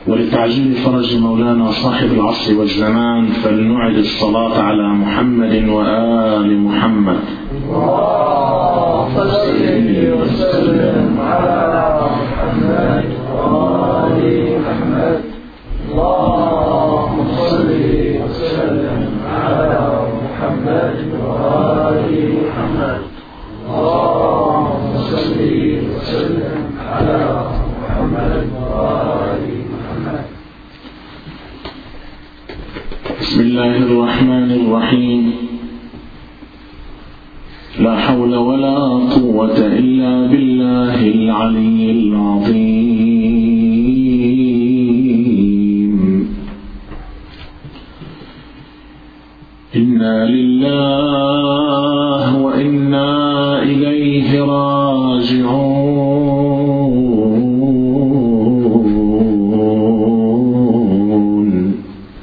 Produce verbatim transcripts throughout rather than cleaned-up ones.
ولتعجيل فرج مولانا صاحب العصر والزمان فلنعد الصلاة على محمد وآل محمد. اللهم صل وسلم على محمد وآل محمد. اللهم صل وسلم على محمد وآل محمد. اللهم صل وسلم على محمد وآل محمد. بسم الله الرحمن الرحيم. لا حول ولا قوة إلا بالله العلي العظيم. إنا لله وإنا إليه راجعون.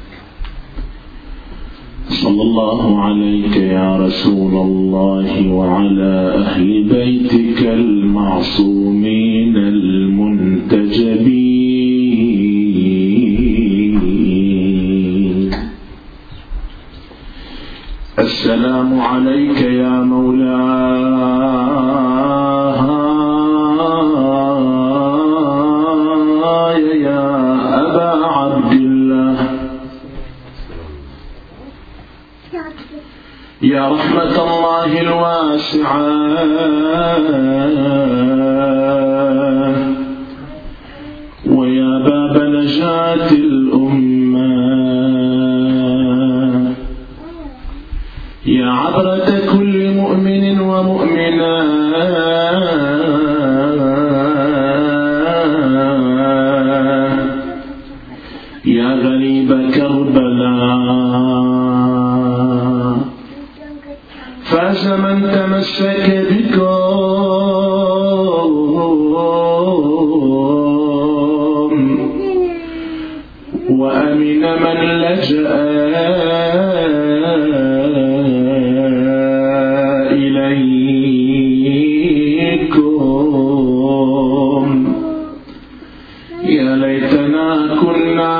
صلى الله عليك يا رسول الله وعلى أهل بيتك المعصومين المنتجبين. السلام عليك يا مولاي يا أبا عبد الله، يا رحمة الله الواسعة، ويا باب نجاة الأمة، يا عبرة كل مؤمن ومؤمنة، يا غريب كربلاء، فاز من تمسك بكم وأمن من لجأ إليكم. يا ليتنا كنا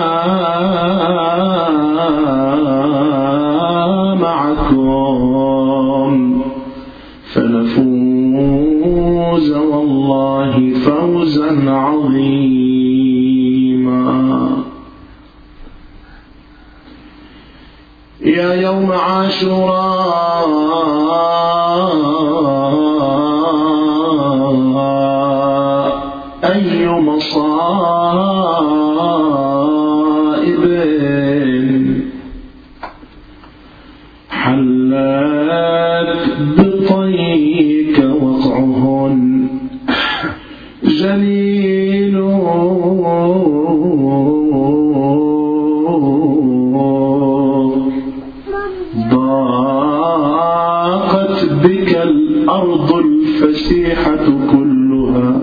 معكم فنفوز والله فوزا عظيما. يا يوم عاشوراء أي مصائب حلت بطيك وقعهن جليل ضاقت بك الأرض الفسيحة كلها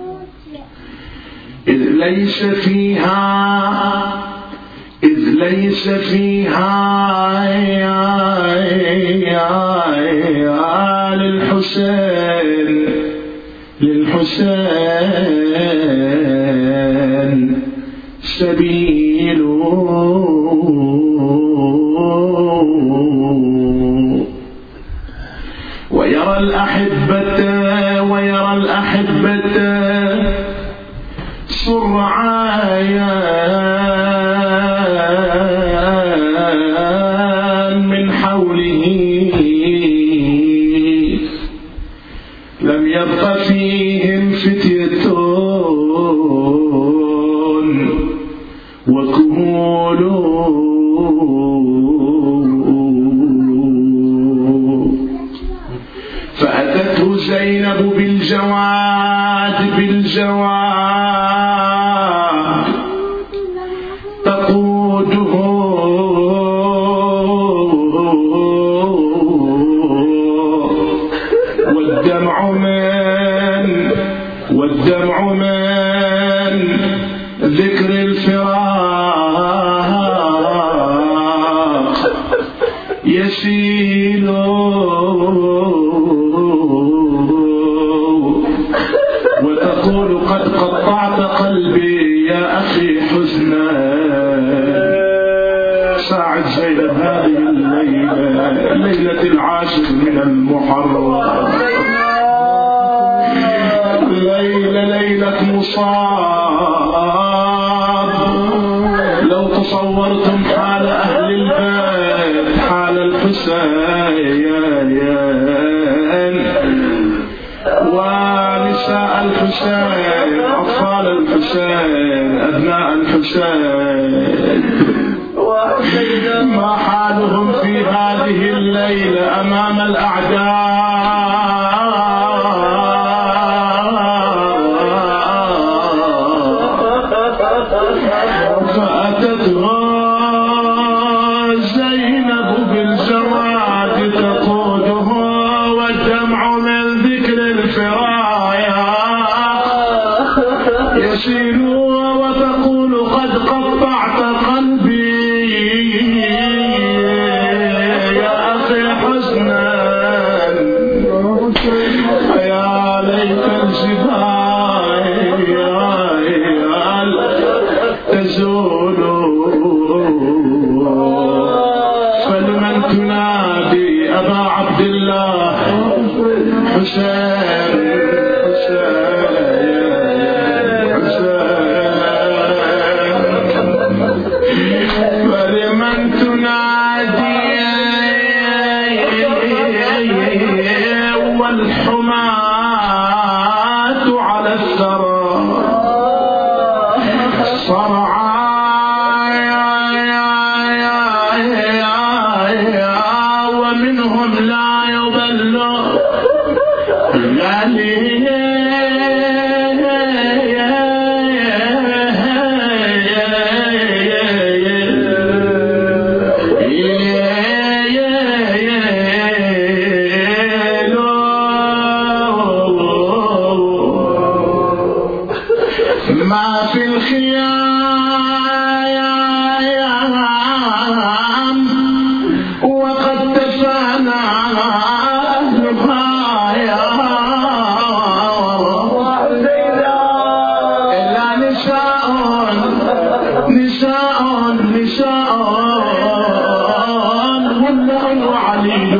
إذ ليس فيها إذ ليس فيها يا يا للحسين للحسين سبيل. ويرى الأحبة ويرى الأحبة سرعايا من حوله لم يبق فيهم فتية وكهول فأتته زينب بالجواد بالجواد تقوده والدمع من والدمع من ذكر الفراق يسيل وتقول قد قطعت قلبي يا أخي ساعة زينب هذه الليلة ليلة العاشر من المحرم، ليلة ليلة مصاب. لو تصورتم حال أهل البيت، حال الحسين ونساء الحسين، أطفال الحسين، أبناء الحسين، ما حالهم في هذه الليلة أمام الأعداء. فأتتها زينب بالجواد تقوده والدمع من ذكر الفرايا يسيل وتقول قد قطعت قلبي يا أخي حزنا، يا ليت الجبال تزول، فلمن تنادي أبا عبد الله حسين فلمن تنادي والحماة على الثرى صرعى ومنهم لا يضل ما في الخيام وقد تفانى أهلها إلا نساء نساء نساء والله عليل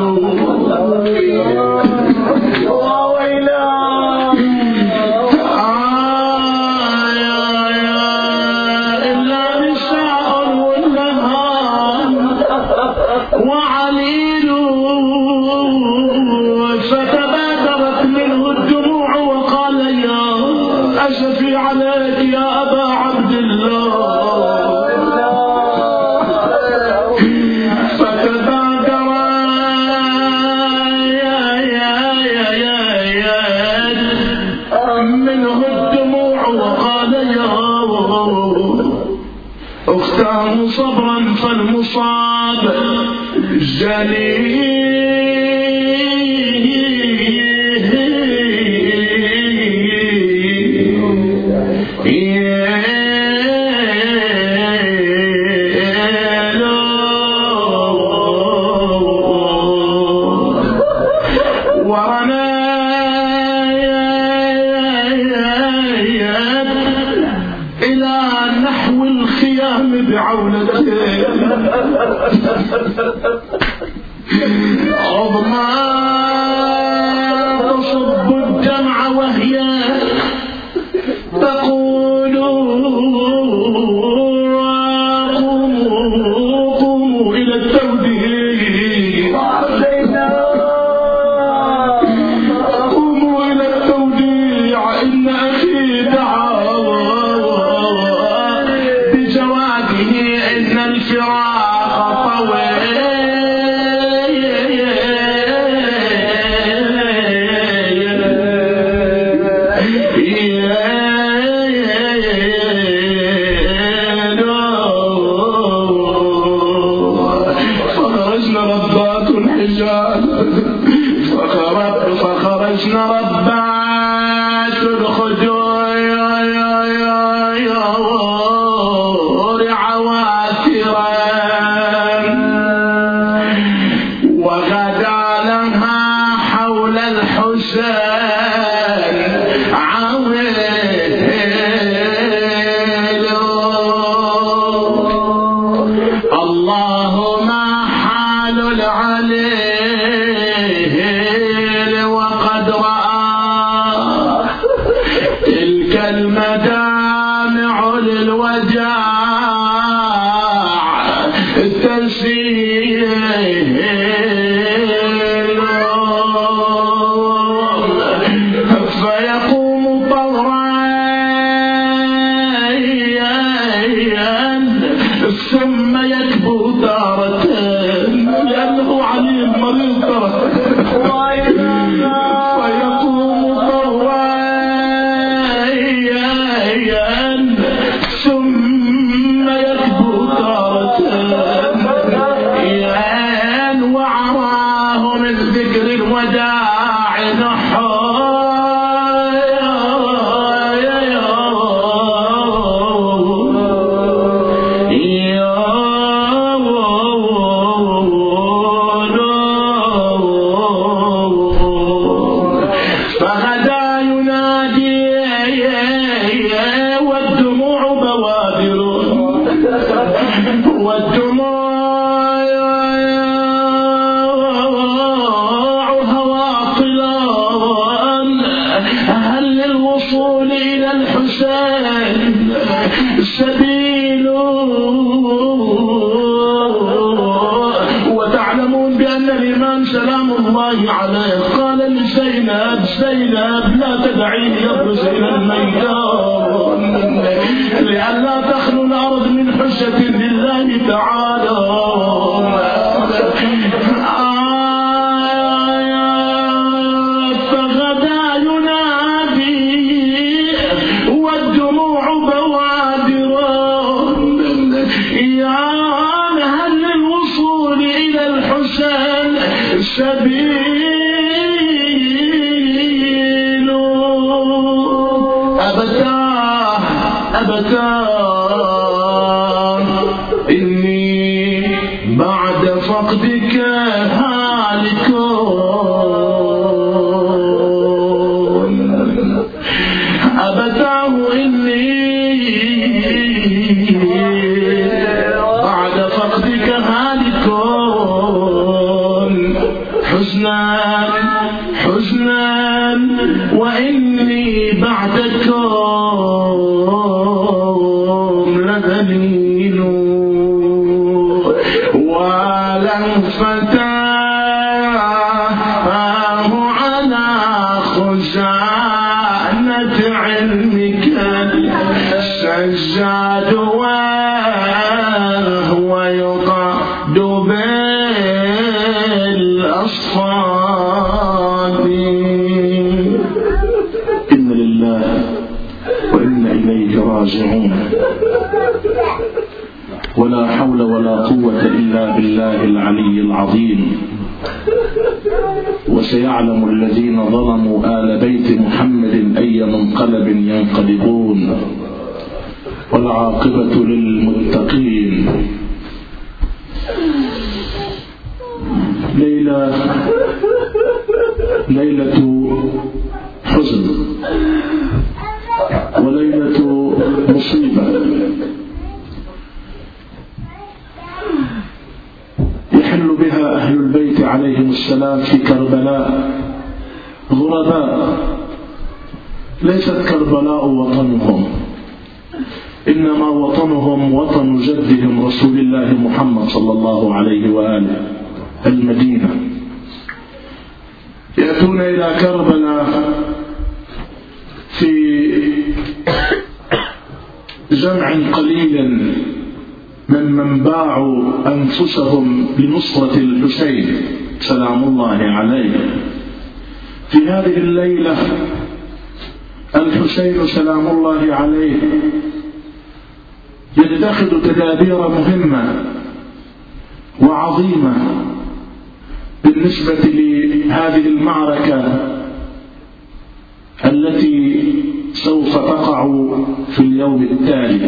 وعليل. فتبادرت منه الدموع وقال يا أسفي عليك يا أبا عبد الله. فتبادر منه الدموع وقال يا أختاه صبرا فالمصاب جليل. إلى نحو الخيام بعولته عظمى تصب الدمع وهي تقول قوموا قوموا إلى التوديع، قوموا إلى التوديع إن أخي دعا بجواده إن الفراق طويل. فخرجنا ربات الحجال فخرجنا ربات الخدور عواثرا الوداع تسيل فيقوم طوعا ثم يكبر تارة لأنه عليم مريض ترى فيقوم طوعا ثم يكبر تارة وعراه من ذكر الوداع نحو سبيل. وتعلمون بأن الإمام سلام الله عليه قال لزينب زينب لا تدعيني يبرز إلى الميدان لئلا تخلو الأرض من حجة لله تعالى. سبيل أبتاه أبتاه إني بعد فقدك هالك أبتاه إني بعد فقدك هالك حزنا حزنا وإني بعدكم لذليل ولن فتاه على خزانة علمك السجاد وهو يقعد بالأصفاد. إن لله وإنا إليه راجعون ولا حول ولا قوة إلا بالله العلي العظيم. وسيعلم الذين ظلموا آل بيت محمد أي منقلب ينقلبون والعاقبة للمتقين. ليلة ليلة حزن وليلة مصيبة يحل بها أهل البيت عليهم السلام في كربلاء غرباء. ليست كربلاء وطنهم، إنما وطنهم وطن جدهم رسول الله محمد صلى الله عليه وآله المدينة. يأتون إلى كربلاء في جمع قليل ممن باعوا أنفسهم لنصرة الحسين سلام الله عليه. في هذه الليلة الحسين سلام الله عليه يتخذ تدابير مهمة وعظيمة بالنسبة لهذه المعركة التي سوف تقع في اليوم التالي.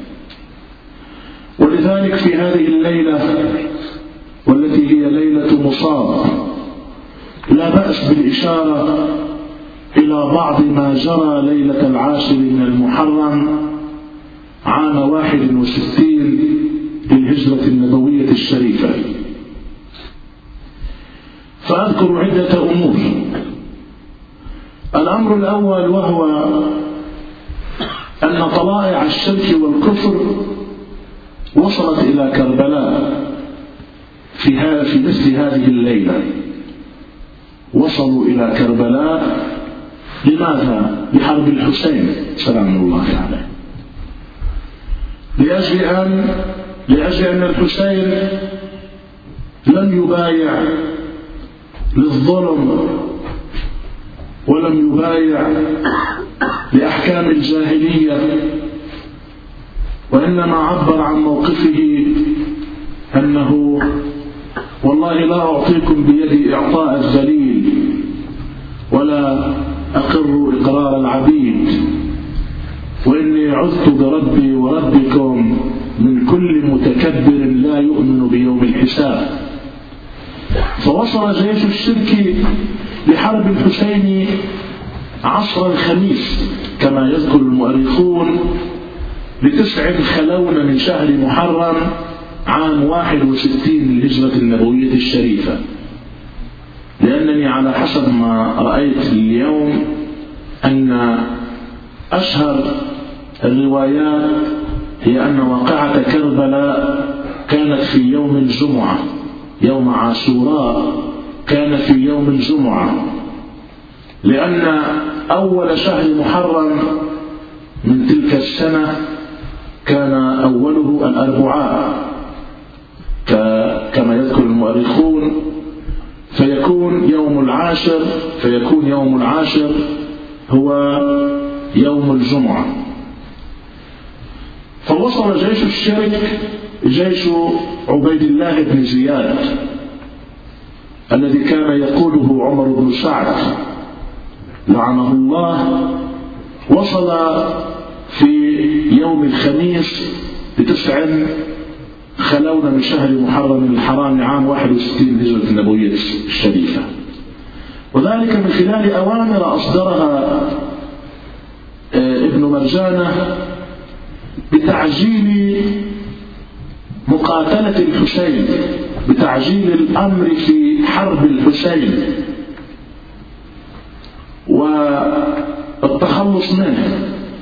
ولذلك في هذه الليلة والتي هي ليلة مصاب لا بأس بالإشارة إلى بعض ما جرى ليلة العاشر من المحرم عام واحد وستين للهجرة النبوية الشريفة. فأذكر عدة أمور. الأمر الأول وهو أن لأن طلائع الشرك والكفر وصلت إلى كربلاء في في مثل هذه الليلة. وصلوا إلى كربلاء لماذا؟ لحرب الحسين سلام الله عليه، لأجل أن لأجل أن الحسين لم يبايع للظلم ولم يبايع لأحكام الجاهلية، وإنما عبر عن موقفه أنه والله لا أعطيكم بيدي إعطاء الذليل ولا أقر إقرار العبيد، وإني عذت بربي وربكم من كل متكبر لا يؤمن بيوم الحساب. فوصل جيش الشرك لحرب الحسين عصر الخميس كما يذكر المؤرخون لتسع خلون من شهر محرم عام واحد وستين للهجرة النبوية الشريفة، لأنني على حسب ما رأيت اليوم أن أشهر الروايات هي أن واقعة كربلاء كانت في يوم الجمعة، يوم عاشوراء كان في يوم الجمعة، لأن أول شهر محرم من تلك السنة كان أوله الأربعاء كما يذكر المؤرخون، فيكون يوم العاشر فيكون يوم العاشر هو يوم الجمعة. فوصل جيش الشرك جيش عبيد الله بن زياد الذي كان يقوده عمر بن سعد لعنه الله، وصل في يوم الخميس لتسع خلون من شهر محرم الحرام عام واحد وستين للهجرة النبوية الشريفة، وذلك من خلال أوامر أصدرها ابن مرجانة بتعجيل مقاتلة الحسين، بتعجيل الأمر في حرب الحسين والتخلص منه،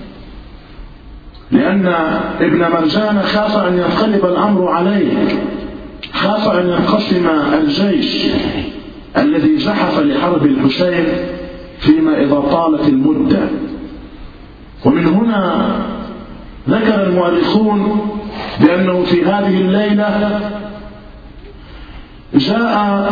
لأن ابن مرجان خاف أن ينقلب الأمر عليه، خاف أن ينقسم الجيش الذي زحف لحرب الحسين فيما إذا طالت المدة. ومن هنا ذكر المؤرخون بأنه في هذه الليلة جاء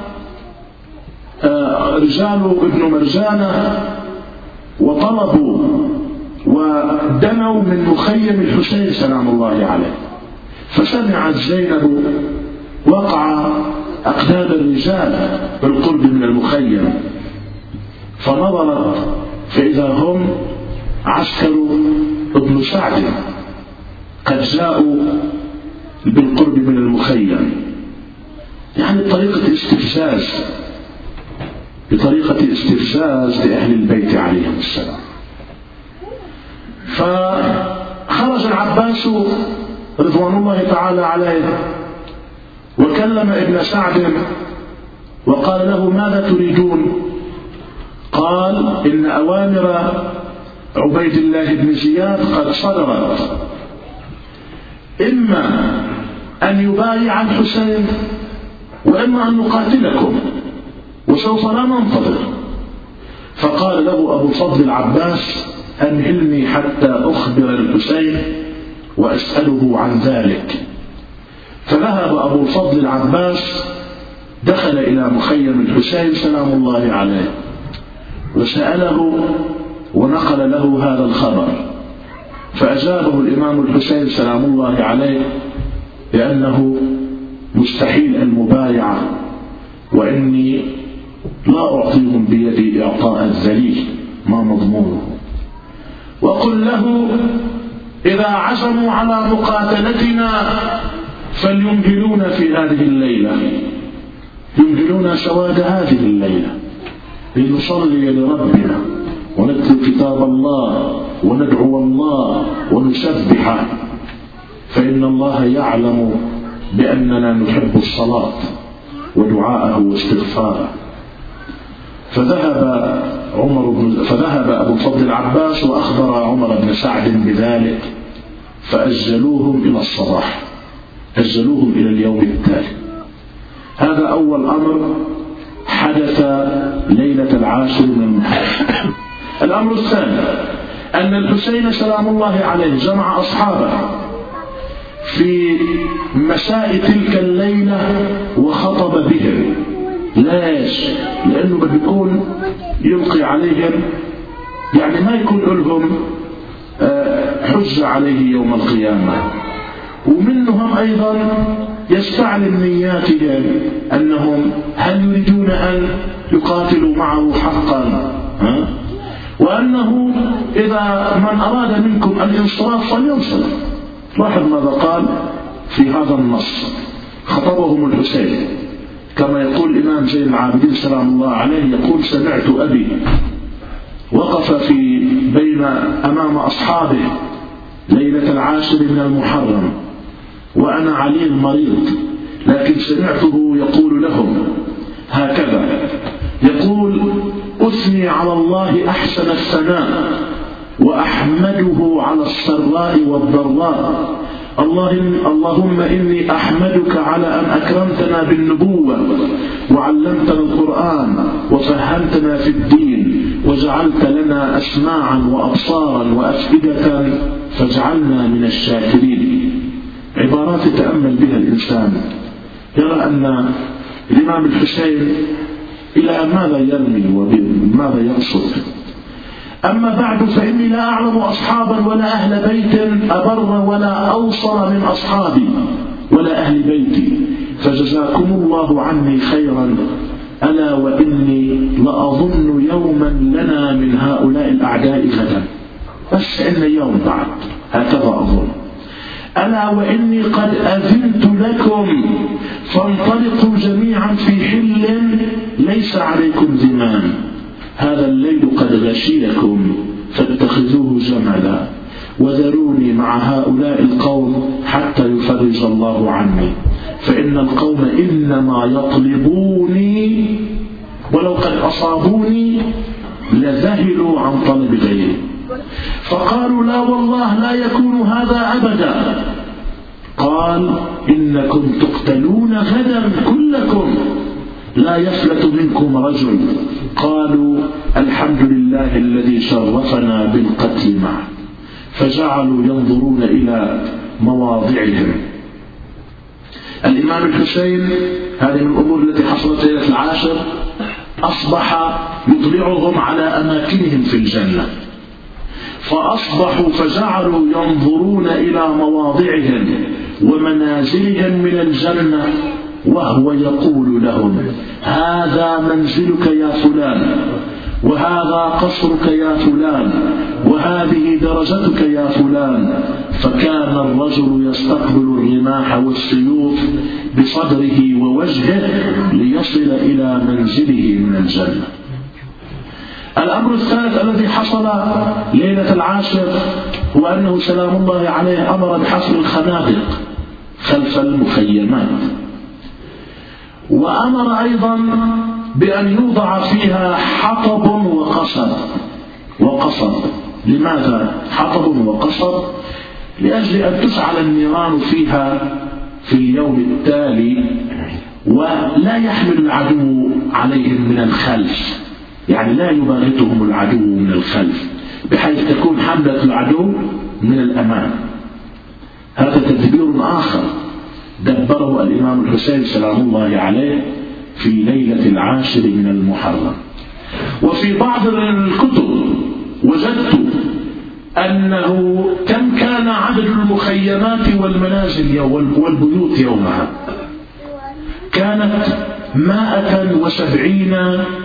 رجال ابن مرجانة وطلبوا ودنوا من مخيم الحسين سلام الله عليه، فسمعت زينب وقع أقدام الرجال بالقرب من المخيم، فنظرت فإذا هم عسكر ابن سعد قد جاءوا بالقرب من المخيم، يعني بطريقة استفزاز بطريقة استفزاز لأهل البيت عليهم السلام. فخرج العباس رضوان الله تعالى عليه وكلم ابن سعد وقال له ماذا تريدون؟ قال إن أوامر عبيد الله بن زياد قد صدرت، إما أن يبايع الحسين وإما أن نقاتلكم وسوف لا ننتظر. فقال له أبو فضل العباس أمهلني حتى أخبر الحسين وأسأله عن ذلك. فذهب أبو الفضل العباس دخل إلى مخيم الحسين سلام الله عليه وسأله ونقل له هذا الخبر، فأجابه الإمام الحسين سلام الله عليه بأنه مستحيل المبايعة، وإني لا أعطيهم بيدي إعطاء الذليل ما مضمونه، وقل له إذا عزموا على مقاتلتنا فليمهلونا في هذه الليلة، يمهلونا سواد هذه الليلة لنصلي لربنا ونتلو كتاب الله وندعو الله ونسبحه، فإن الله يعلم بأننا نحب الصلاة ودعاءه واستغفاره. فذهب عمر بن فذهب أبو الفضل العباس وأخبر عمر بن سعد بذلك فأجلوهم إلى الصباح، أجلوهم إلى اليوم التالي. هذا أول أمر حدث ليلة العاشر من المحرم. الأمر الثاني أن الحسين سلام الله عليه جمع أصحابه في مساء تلك الليلة وخطب بهم. ليش؟ لأنه بده يكون يلقي عليهم، يعني ما يكون لهم حجة عليه يوم القيامة، ومنهم أيضا يستعلم نياتهم أنهم هل يريدون أن يقاتلوا معه حقا، ها؟ وأنه إذا من أراد منكم الانصراف فلينصرف. لاحظ ماذا قال في هذا النص: خطبهم الحسين كما يقول الإمام زين العابدين سلام الله عليه، يقول: سمعت أبي وقف في بين أمام أصحابه ليلة العاشر من المحرم وأنا علي المريض، لكن سمعته يقول لهم هكذا، يقول: أثني على الله أحسن الثناء وأحمده على السراء والضراء، اللهم إني أحمدك على أن أكرمتنا بالنبوة وعلمتنا القرآن وفهمتنا في الدين وجعلت لنا أسماعا وأبصارا وأفئدة فاجعلنا من الشاكرين. عبارات يتأمل بها الإنسان يرى أن الإمام الحسين إلى ماذا يرمي وماذا يقصد. أما بعد فإني لا أعلم أصحابا ولا أهل بيت أبر ولا أوصر من أصحابي ولا أهل بيتي، فجزاكم الله عني خيرا، ألا وإني لأظن يوما لنا من هؤلاء الأعداء غدا، بس إن يوم بعد هكذا أظن. ألا وإني قد أذنت لكم فانطلقوا جميعا في حل ليس عليكم زمام، هذا الليل قد غشيكم فاتخذوه جملا، وذروني مع هؤلاء القوم حتى يفرج الله عني، فإن القوم إنما يطلبوني ولو قد أصابوني لذهلوا عن طلب غيري. فقالوا: لا والله لا يكون هذا أبدا. قال: إنكم تقتلون غدا كلكم لا يفلت منكم رجل. قالوا: الحمد لله الذي شرفنا بالقتل معه. فجعلوا ينظرون إلى مواضعهم. الإمام الحسين، هذه من الأمور التي حصلت ليلة العاشر، أصبح يطلعهم على أماكنهم في الجنة، فأصبحوا فجعلوا ينظرون إلى مواضعهم ومنازلهم من الجنة، وهو يقول لهم: هذا منزلك يا فلان، وهذا قصرك يا فلان، وهذه درجتك يا فلان. فكان الرجل يستقبل الرماح والسيوف بصدره ووجهه ليصل إلى منزله من الجنة. الأمر الثالث الذي حصل ليلة العاشر هو أنه سلام الله عليه أمر بحفر الخنادق خلف المخيمات، وأمر أيضا بأن يوضع فيها حطب وقصب. وقصب لماذا حطب وقصب؟ لأجل أن تشعل النيران فيها في اليوم التالي ولا يحمل العدو عليهم من الخلف، يعني لا يباغتهم العدو من الخلف، بحيث تكون حملة العدو من الأمام. هذا تدبير آخر دبره الإمام الحسين سلام الله عليه في ليلة العاشر من المحرم. وفي بعض الكتب وجدت أنه كم كان عدد المخيمات والمنازل والبيوت يومها، كانت مائة وسبعين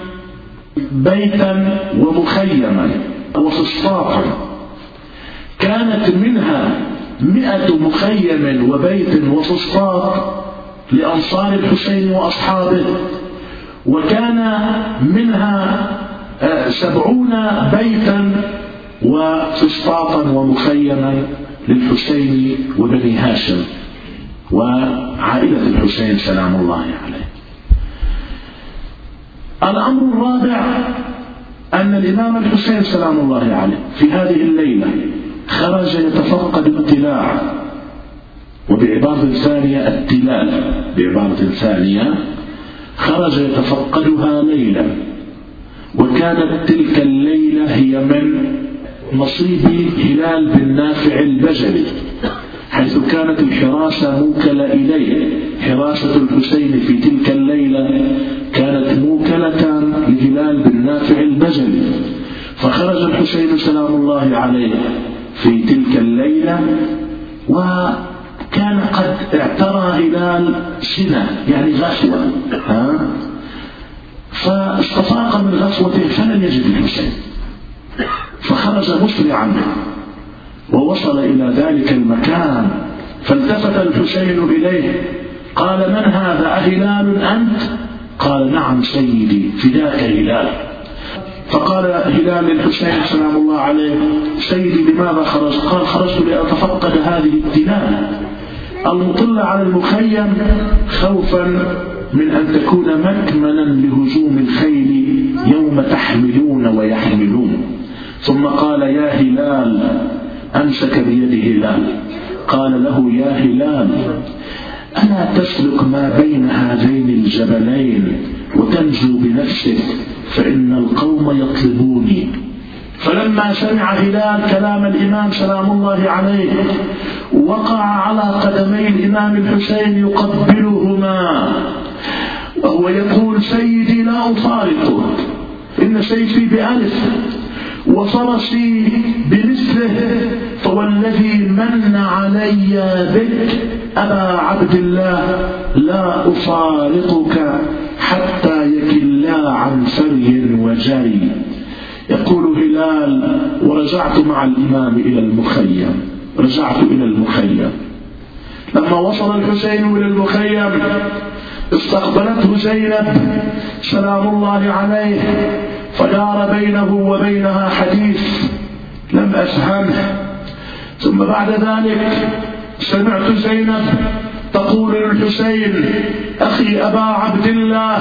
بيتا ومخيما وفسطاطا، كانت منها مئة مخيم وبيت وفسطاط لأنصار الحسين وأصحابه، وكان منها سبعون بيتا وفسطاطا ومخيما للحسين وبني هاشم وعائلة الحسين سلام الله عليه. الأمر الرابع أن الإمام الحسين سلام الله عليه في هذه الليلة خرج يتفقد التلاع، وبعبارة ثانية التلال، بعبارة ثانية خرج يتفقدها ليلا، وكانت تلك الليلة هي من نصيب هلال بن نافع البجلي، حيث كانت الحراسة موكلة إليه. حراسة الحسين في تلك الليلة كانت موكلة لهلال بن نافع البجلي، فخرج الحسين سلام الله عليه في تلك الليلة، وكان قد اعترى هلال سنة يعني غزوة، ها؟ فاستفاق من غزوته فلم يجد الحسين، فخرج مسرعا ووصل إلى ذلك المكان، فالتفت الحسين إليه قال: من هذا؟ أهلال أنت؟ قال: نعم سيدي، فداك هلال. فقال هلال للحسين سلام الله عليه: سيدي لماذا خرج؟ قال: خرجت لأتفقد هذه التلال المطلة على المخيم خوفا من أن تكون مكمنا لهجوم الخيل يوم تحملون ويحملون. ثم قال: يا هلال، أمسك بيده هلال قال له: يا هلال، ألا تسلك ما بين هذين الجبلين وتنجو بنفسك، فإن القوم يطلبوني. فلما سمع هلال كلام الإمام سلام الله عليه وقع على قدمي الإمام الحسين يقبلهما وهو يقول: سيدي لا أفارقه، إن سيفي بألف وفرسي بمثله، فوالذي من علي بك أبا عبد الله لا أفارقك حتى يكلا عن فري وجري. يقول هلال: ورجعت مع الإمام إلى المخيم، رجعت إلى المخيم. لما وصل الحسين إلى المخيم استقبلته زينب سلام الله عليه، فدار بينه وبينها حديث لم أفهمه. ثم بعد ذلك سمعت زينب تقول للحسين: أخي أبا عبد الله،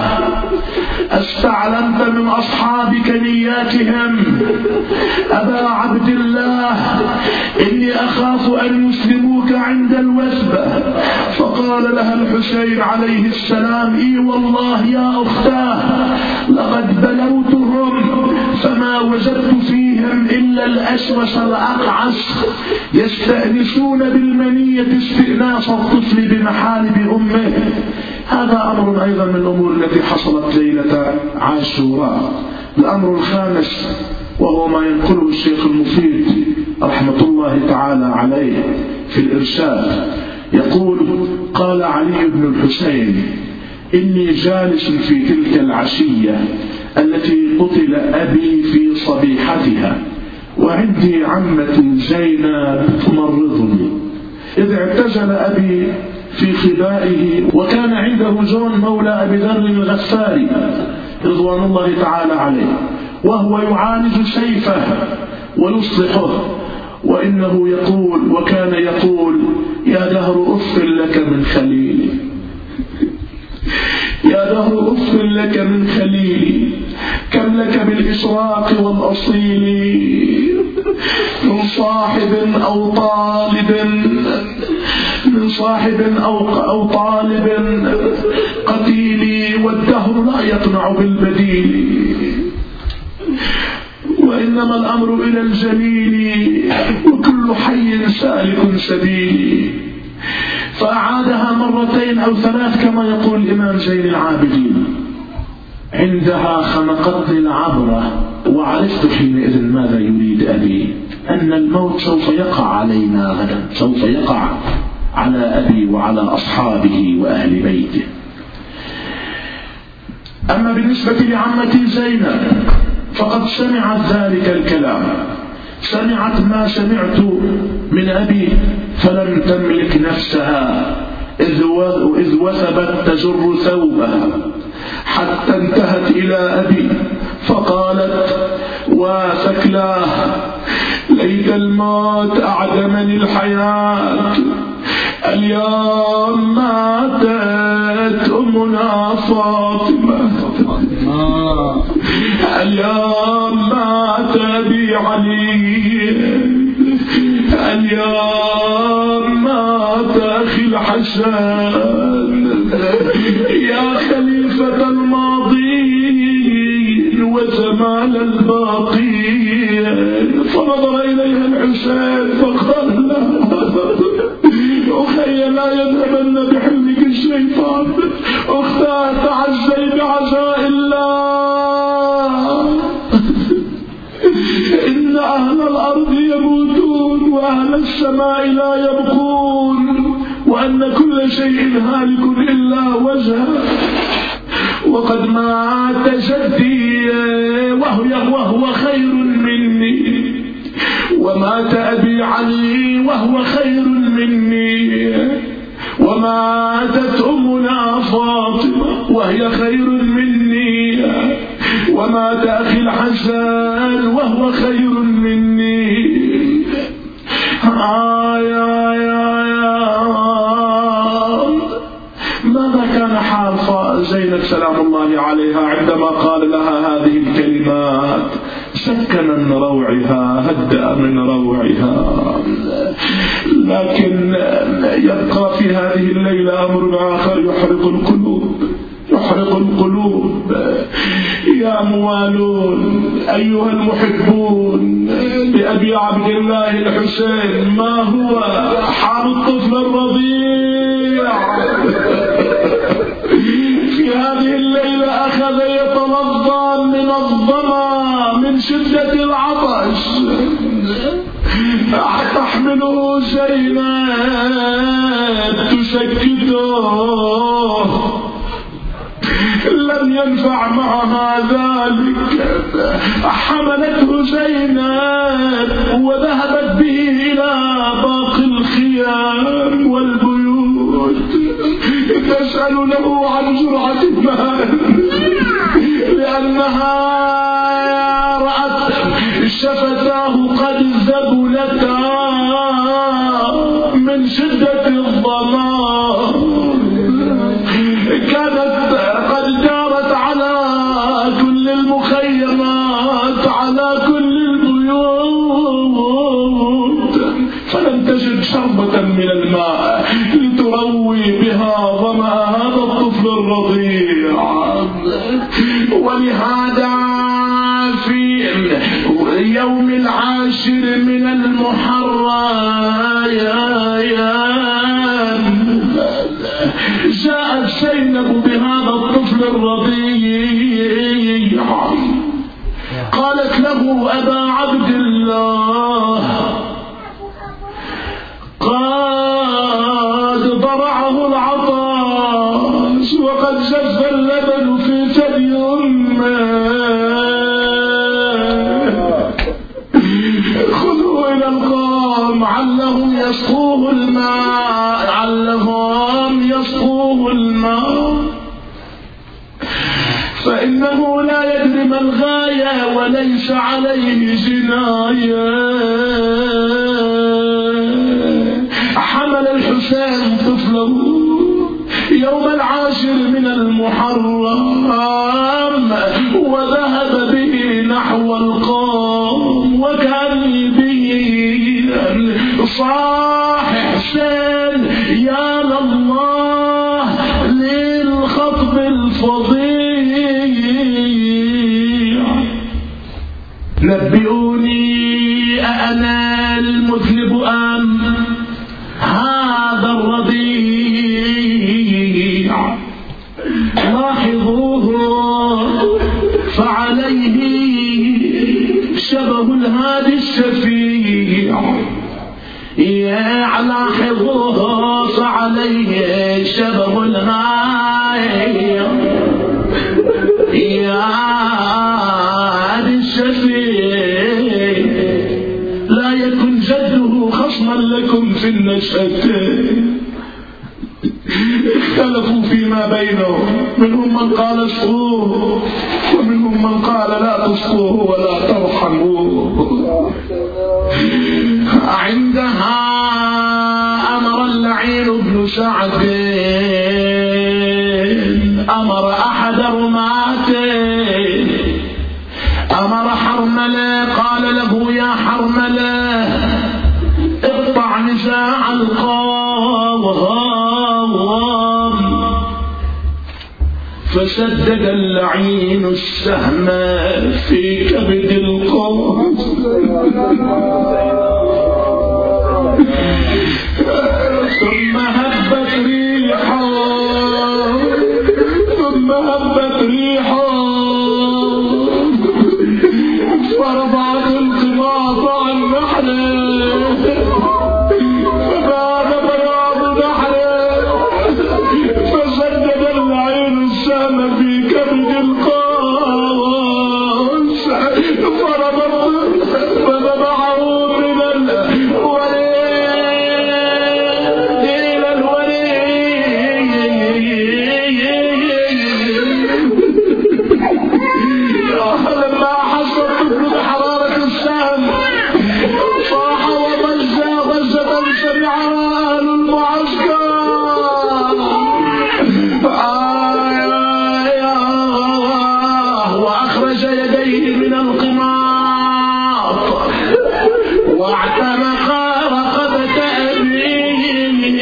استعلمت من أصحابك نياتهم؟ أبا عبد الله، إني أخاف أن يسلموك عند الوثبة. فقال لها الحسين عليه السلام: إي والله يا أختاه، لقد بلوتهم فما وجدت فيهم إلا الأشوش الأقعس يستأنسون بالمنية استئناس الطفل بمحارب أمه. هذا أمر أيضا من الأمور التي حصلت ليلة عاشوراء. الأمر الخامس وهو ما ينقله الشيخ المفيد رحمة الله تعالى عليه في الإرشاد، يقول: قال علي بن الحسين: إني جالس في تلك العشية التي قتل أبي في صبيحتها، وعندي عمتي زينب تمرضني، إذ اعتزل أبي في خبائه، وكان عنده جون مولى أبي ذر الغفاري رضوان الله تعالى عليه، وهو يعالج سيفه ويصلحه، وإنه يقول وكان يقول: يا دهر أف لك من خليلي، يا دهر أف لك من خليلي، كم لك بالإشراق والأصيل، من صاحب أو طالب، من صاحب أو, أو طالب قتيلي، والدهر لا يقنع بالبديل، وإنما الأمر إلى الجليل، وكل حي سالك سبيل. فأعادها مرتين أو ثلاث كما يقول الإمام زين العابدين. عندها خنقتني العبرة، وعرفت حينئذ ماذا يريد أبي، أن الموت سوف يقع علينا غدا، سوف يقع على أبي وعلى أصحابه وأهل بيته. أما بالنسبة لعمتي زينب فقد سمعت ذلك الكلام، سمعت ما سمعت من أبي، فلم تملك نفسها إذ وثبت تجر ثوبها حتى انتهت إلى أبي فقالت: وثكلاه، ليت الموت أعدمني الحياة، اليوم ماتت أمنا فاطمة، اليوم علي اليوم مات أخي الحسن يا خليفة الماضين وزمان الباقين. فنظر إليها الحسين فقال له أخي لا يذهبن بحلمك الشيطان، أختاه تعزي بعزاء الله، إن أهل الأرض يموتون وأهل السماء لا يبقون، وأن كل شيء هالك إلا وجهه، وقد مات جدي وهو, وهو خير مني، ومات أبي علي وهو خير مني، وماتت أمنا فاطمة وهي خير مني، ومات أخي الحسن وهو خير مني. آه يا يا يا ماذا كان حال زينب سلام الله عليها عندما قال لها هذه الكلمات؟ سكن من روعها، هدأ من روعها. لكن يبقى في هذه الليلة أمر آخر يحرق القلوب، يحرق القلوب. يا موالون أيها المحبون لأبي عبد الله الحسين، ما هو حال الطفل الرضيع؟ في هذه الليلة أخذ يتلظى من الظما من شدة العطش، تحمله زينب تسكته، لم ينفع معها ذلك، حملته زينب وذهبت به إلى باقي الخيام والبيوت تسأل له عن جرعة الماء، لأنها رأت شفتاه قد ذبلتا من شدة الظما، كانت قد جارت على كل المخيمات على كل البيوت، فلم تجد شربة من الماء لتروي بها ظمأ هذا الطفل الرضيع. ولهذا في يوم العاشر من المحرم جاءت زينب بهذا الطفل الرضيع، قالت له أبا عبد الله قد ضرعه العطش وقد جف اللبن في ثدي أمه، خذوه إلى القوم علهم يسقوه الماء، علهم يسقوه الماء، فإنه لا يدري ما الغاية وليس عليه جناية. حمل الحسين طفله يوم العاشر من المحرم وذهب به نحو القوم، وكان به صاح حسين يا لله للخطب الفظيع، نبئوني أأنا المذنب أم هذا الرضيع؟ لاحظوه فعليه شبه الهادي الشفيع، لاحظوه فعليه شبه الهادي الشفيع، لا يكن جده خصما لكم في النشأتين. اختلفوا فيما بينهم، منهم من قال اسقوه ومنهم من قال لا تسقوه ولا ترحموه. عندها أمر اللعين بن سعد أمر أحد رماته، أمر حرملة قال له فسدد اللعين السهم في كبد القوم ثم هبت ريحا ثم هبت ريحا فرفعت القماط عن نحره فبان بياض نحره فسدد العين السهم في كبد القوس فربط فذبحه من الوريد إلى الوريد. لما أحس الطفل بحرارة السهم صاح وضج ضجة سمعها أهل المعسكر وأخرج يديه من القماط واعتنق رقبة أبيه.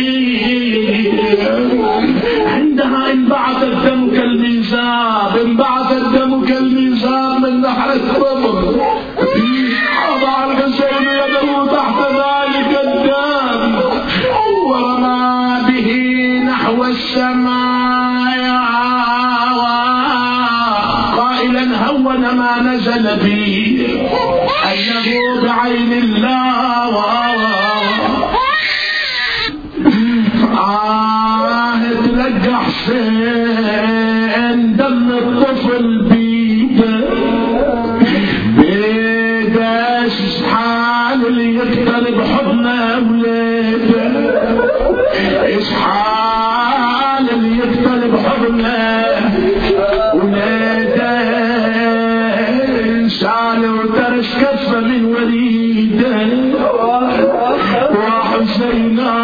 عندها انبعث الدم كالميزاب انبعث الدم كالميزاب من نحر الصبر. وضع الحسين يده تحت ذلك الدم ورمى به نحو السماء قائلا هون ما نزل بي أنه بعين الله. آه تلقى حسين دم الطفل بيده بيده إسحال اللي يقتل بحضن أولاده إسحال اللي يقتل بحضن أولاده شال وترش كفة من وريده وحسينا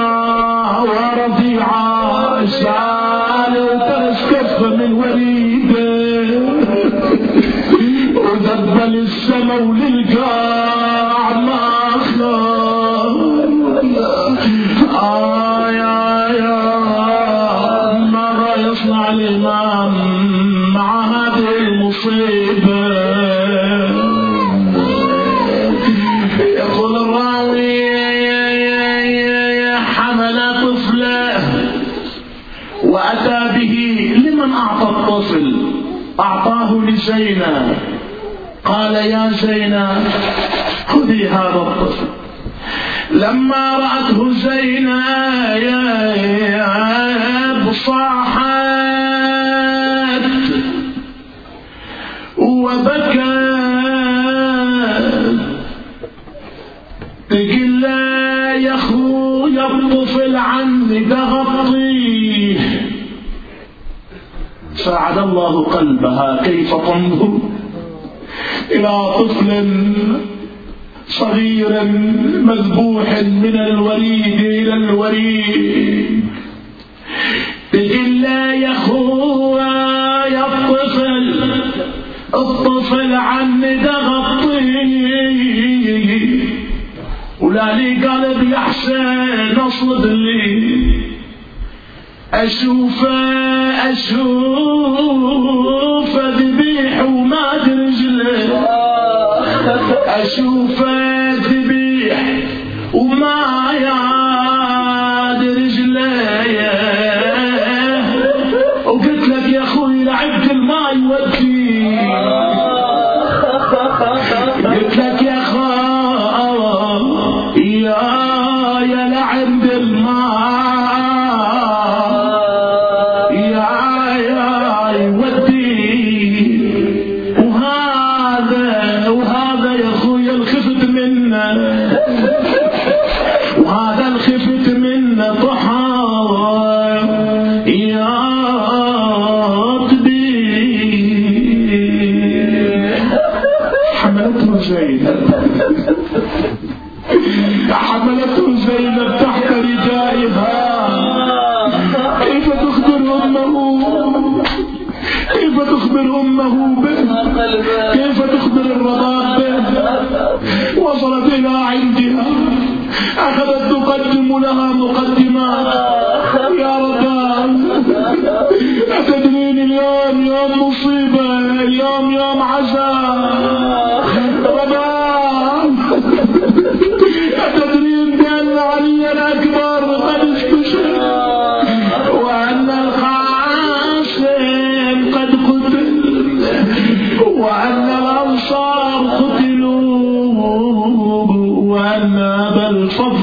ورضيعة شال وترش كفة من وريده ودب للسما وللقاع ما خلق. آه يا يا ماذا يصنع الإمام مع هذه المصيبة؟ يقول الراوي حمل طفله وأتى به. لمن أعطى الطفل؟ أعطاه لزينب. قال يا زينب خذي هذا الطفل. لما رأته زينب صاحت وبكت تقول لا يا اخويا الطفل عني تغطيه. ساعد الله قلبها كيف تنظر إلى طفل صغير مذبوح من الوريد إلى الوريد. تقول لا يا اخويا يا الطفل الطفل عني تغطيه. ولا لي قلب يا حسين اصلب لي اشوف اشوف ذبيح وما رجله اشوف ذبيح وما ياد رجليه. وقلت لك يا اخوي لعبت الماء يودي قلت لك يا اخوي يا يا لعب الماء يا يا يودي. وهذا وهذا يا اخويا الخفت منه وهذا الخفت منه طحا يا طبي. حملته زينب حملته زينب تحت ردائها. كيف تخبر أمه كيف تخبر أمه به كيف تخبر الرضاع به. وصلت إلى عندها أخذت تقدم لها مقدمات. يا رضاع أتدرين اليوم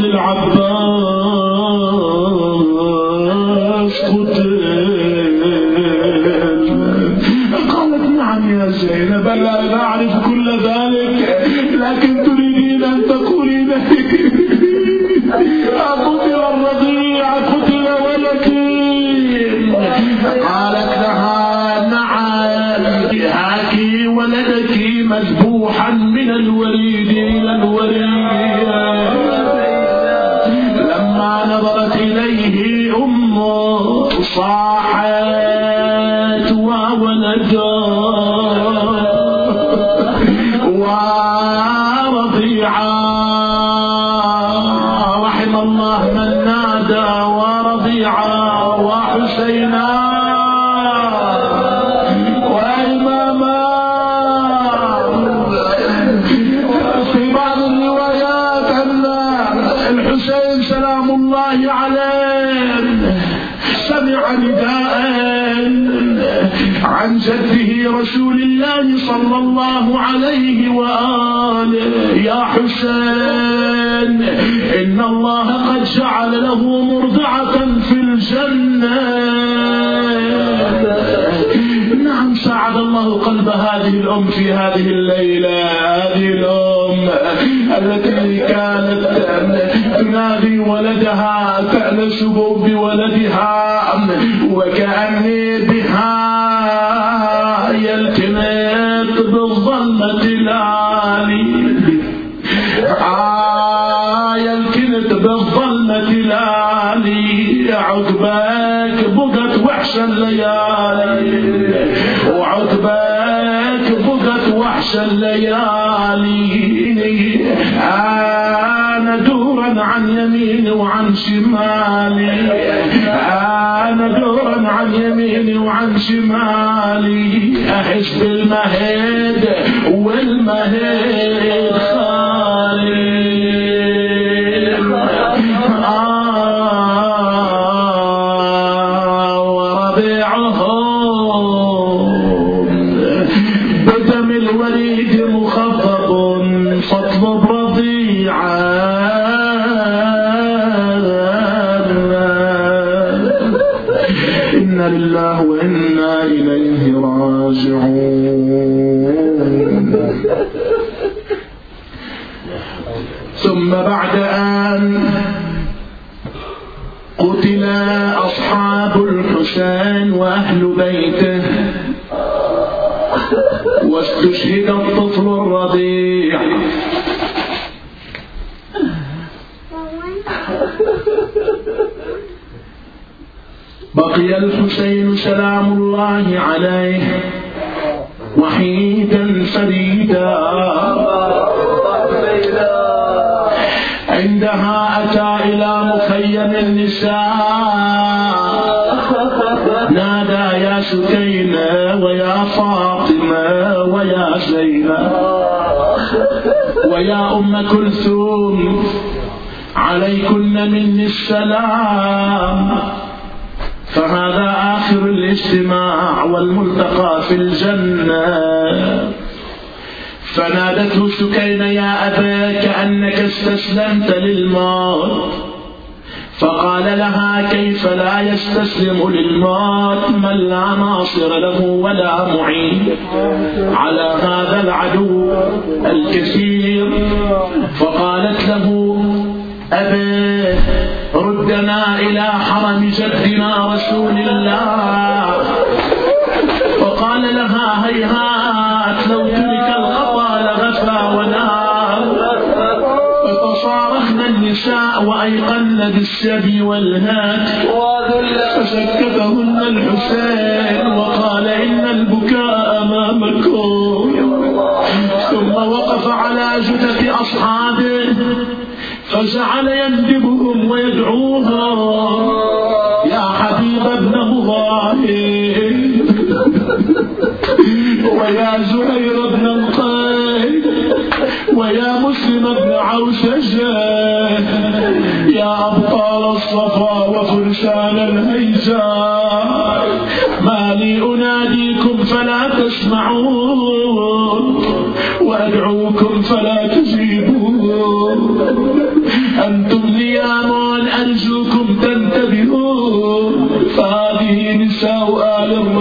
العباس قتل. قالت نعم يا زينب لا نعرف كل ذلك، لكن تريدين أن تقولين قتل الرضيع قتل ولك. قالت لها نعم هاك ولدك مذبوحا من الوريد إلى الوريد. لما نظرت إليه أمه صاحت وولدا ورضيعا. رحم الله من نادى ورضيعا وحسينا وإماما. في بعض الروايات أن الحسين سلام الله عليه سمع نداء عن جده رسول الله صلى الله عليه وآله: يا حسين إن الله قد جعل له مرضعة في الجنة. نعم ساعد الله قلب هذه الأم في هذه الليلة، هذه الأم التي كانت تنادي ولدها تأنس بولدها وكأني بها يلتمس بالظلمة العالي آه يلتمس بالظلمة العالي. عقبك بقت وحش الليالي وعقبك بقت وحش الليالي. أنا دورا عن يميني وعن شمالي، أنا دورا عن يميني وعن شمالي. أحس بالمهد والمهد خالي. آه وربيعهم بدم الوريد مخفف فاطلب رضيعا. إنا لله وإنا إليه راجعون. ثم بعد أن قتل أصحاب الحسين وأهل بيته واستشهد الطفل الرضيع، بقي الحسين سلام الله عليه وحيدا فريدا. عندها أتى إلى مخيم النساء نادى: يا سكينة ويا فاطمة ويا زينب ويا أم كلثوم عليكن مني السلام. فهذا آخر الاجتماع والملتقى في الجنة. فنادته سكينة: يا أبا كأنك استسلمت للموت. فقال لها: كيف لا يستسلم للموت من لا ناصر له ولا معين على هذا العدو الكثير. فقالت له: أبا ردنا إلى حرم جدنا رسول الله. فقال لها: هيهات لو ترك الخطا لغفى ونار. فتصارخن النساء وأيقن بالسبي والهات فسكتهن الحسين وقال: إن البكاء أمامكم. ثم وقف على جثث أصحابه فجعل يندبهم ويدعوهم: يا حبيب ابن مظاهر ويا زهير بن القيس ويا مسلم بن عوسجة يا أبطال الصفا وفرسان الهيجاء، ما لي أناديكم فلا تسمعون وأدعوكم فلا تجيبون. أنتم لي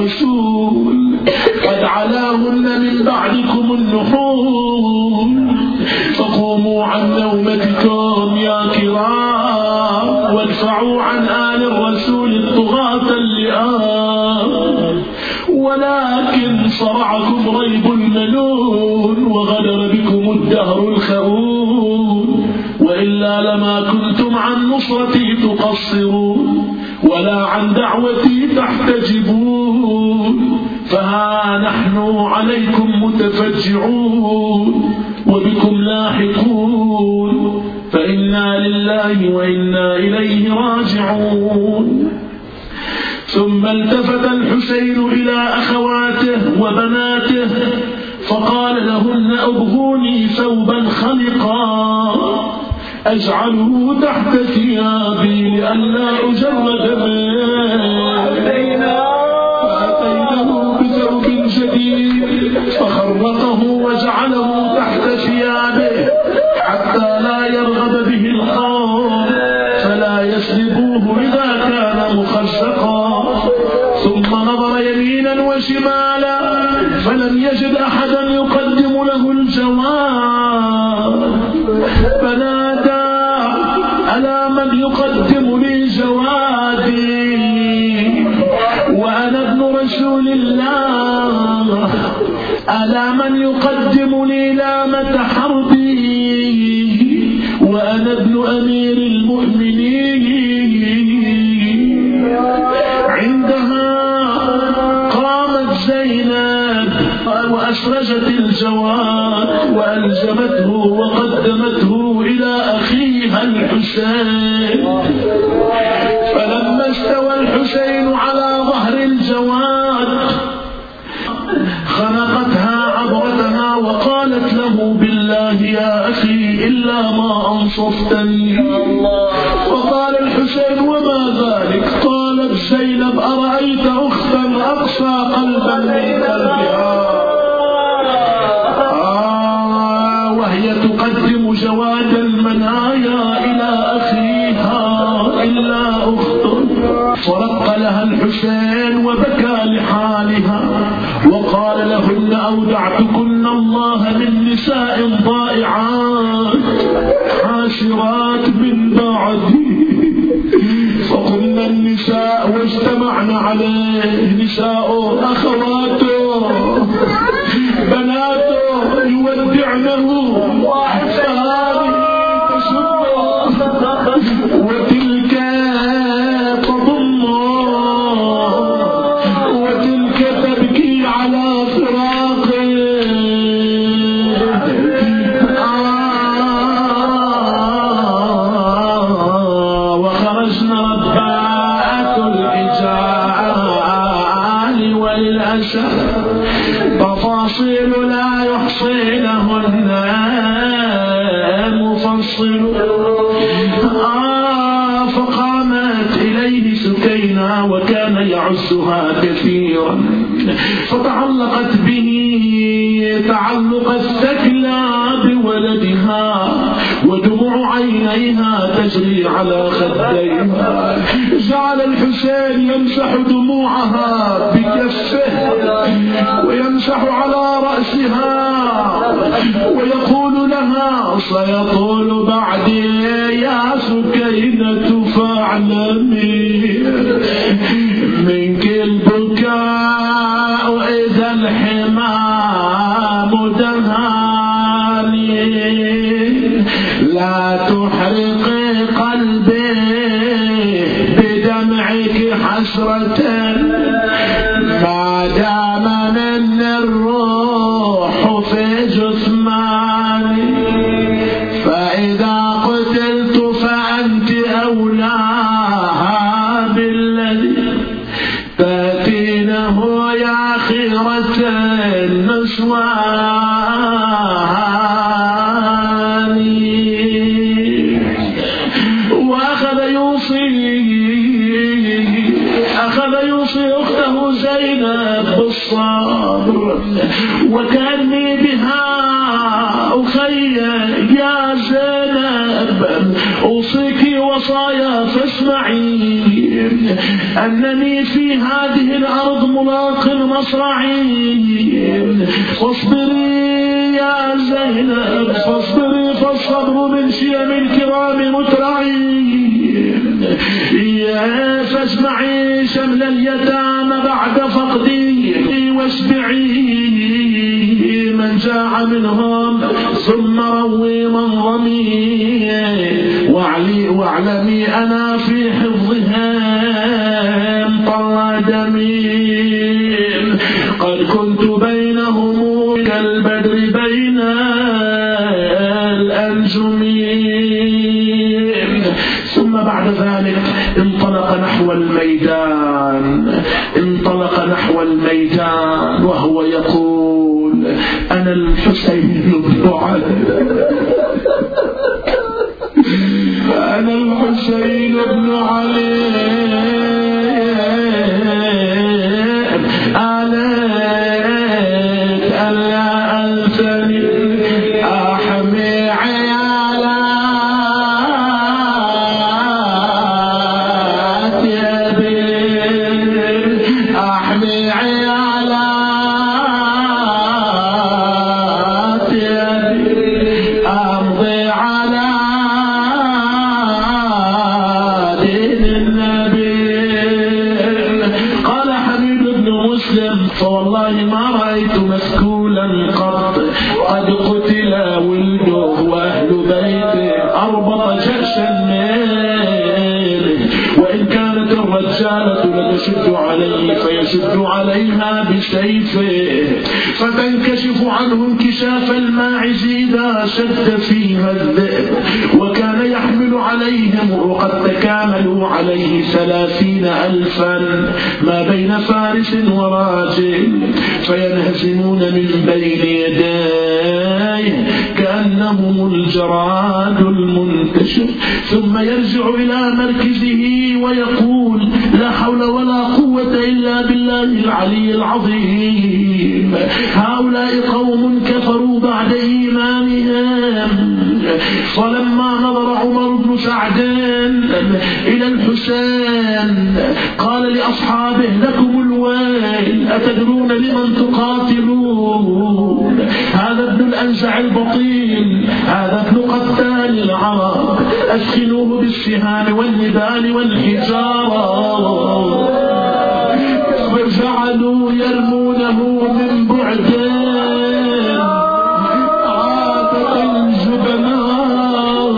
الرسول قد علاهن من بعدكم النحور فقوموا عن نومتكم يا كرام وادفعوا عن آل الرسول الطغاة اللئام ولكن صرعكم ريب المنون وغدر بكم الدهر الخؤون وإلا لما كنتم عن نصرتي تقصرون ولا عن دعوتي تحتجبون فها نحن عليكم متفجعون وبكم لاحقون فإنا لله وإنا إليه راجعون. ثم التفت الحسين إلى أخواته وبناته فقال لهن أبغوني ثوبا خلقا أجعله تحت ثيابي لئلا أجرد منه فأتينه بثوب جديد فخرقه وجعله تحت ثيابه حتى لا يرغب به القوم فلا يسلبوه إذا كان مخزقا ثم نظر يمينا وشمالا فلم يجد أحدا يقدم له الجواد فنادى ألا من يقدم لي جوادي وأنا ابن رسول الله ألا من يقدم لي لامة حربي وأنا ابن أمير المؤمنين. عندها قامت زينب وأسرجت الجواد وألزمته وقدمته إلى أخيها الحسين فلما استوى الحسين على ظهر الجواد خنقتها عبرتها وقالت له بالله يا أخي إلا ما أنصفتني وقال الحسين وما ذلك قالت زينب أرأيت أختا أقسى قلبا من قلبها آه وهي تقدم جواد المنايا إلى أخيها إلا أخت فرق لها الحسين وبكى لحالها وقال لهن أودعتكن الله من نساء ضائعات حاشرات من بعدي فقلنا النساء واجتمعن عليه نساء أخواته بناته يودعنه فهذه تشده وتلك تضمه وتلك تبكي على فراقه آه وخرجنا رباءة الحجال والأسى تفاصيل لا يحصينهن مفصل آه فقامت إليه سكينة وكان يعزها كثيرا فتعلقت به تعلق الثكلى بولدها ودموع عينيها تجري على خديها جعل الحسين يمسح دموعها بكفه ويمسح على رأسها ويقول لها سيطول بعدي يا سكينة فاعلمي منك البكاء إذا الحمام دهاني لا تحرقي قلبي بدمعك حسرة ما دام من الروح في جثماني فإذا قتلت فأنت أولاها بالذي تأتينه يا خيرة النسوان. وأخذ يوصي أخذ يوصي أخته زينب بالصبر وكأني بها أخي يا زينب أوصيك وصايا فاسمعي أنني في هذه الأرض ملاق مصرعي فاصبري يا زينب فاصبري فالصبر من شيم الكرام مترعي فاسمعي شمل اليتامى بعد فقدي واشبعي من جاع منهم ثم روي من رمي واعلمي أنا في حفظهم طلع دمي قد كنت بينهم كالبدر بين الأنجمين. ثم بعد ذلك انطلق نحو الميدان انطلق نحو الميدان وهو يقول أنا الحسين بن علي أنا الحسين بن علي عليك ألا أنسني أحمي عيالات يدي أحمي عيالات يدي أمضي على فوالله ما رأيت مسكولا قط قد قتل ولده وأهل بيته أربط جأشا منه وإن كانت الرجالة لتشد عليه فيشد عليها بسيفه فتنكشف عنه انكشاف الماعز إذا شد فيها الذئب وكان يحمل عليهم وقد تكاملوا عليه ثلاثين ألفا ما بين فارس وراجل فينهزمون من بين يديه كأنهم الجراد المنتشر ثم يرجع إلى مركزه ويقول لا حول ولا قوة إلا بالله العلي العظيم هؤلاء قوم كفروا بعد إيمانهم. فلما نظر عمر بن سعد إلى الحسين قال لأصحابه لكم الويل أتدرون لمن تقاتلون هذا ابن الأنزع البطيل هذا ابن قتال العرب أسخنوه بالسهام والنبال والحجارة فجعلوا يرمونه من بعدين عادة الجبناء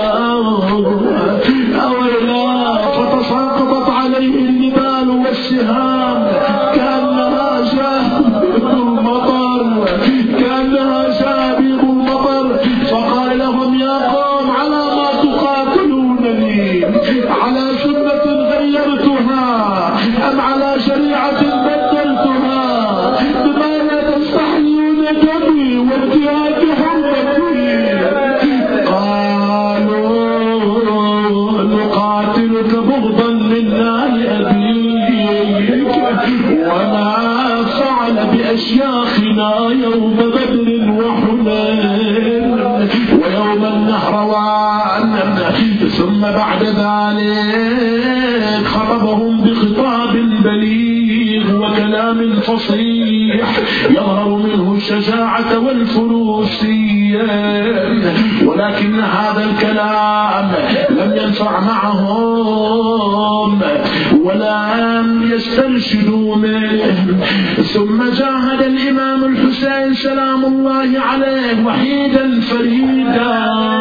أولا فتساقطت عليه النبال والسهام كأنها جابر المطر كأنها جابر المطر فقال لهم يا قوم على ما تقاتلونني على سنة غيرتها أم على شريعة بدلتها بما لا تستحيون دمي وانتهاك حرمتي قالوا نقاتلك بغضا لله أبيك وما فعل بأشياخنا يوم بدر وحنين ويوم النهروان. ثم بعد ذلك خطبهم بخطاب بليغ وكلام فصيح يظهر منه الشجاعة والفروسية ولكن هذا الكلام لم ينفع معهم ولم يسترشدوا منه. ثم جاهد الإمام الحسين سلام الله عليه وحيدا فريدا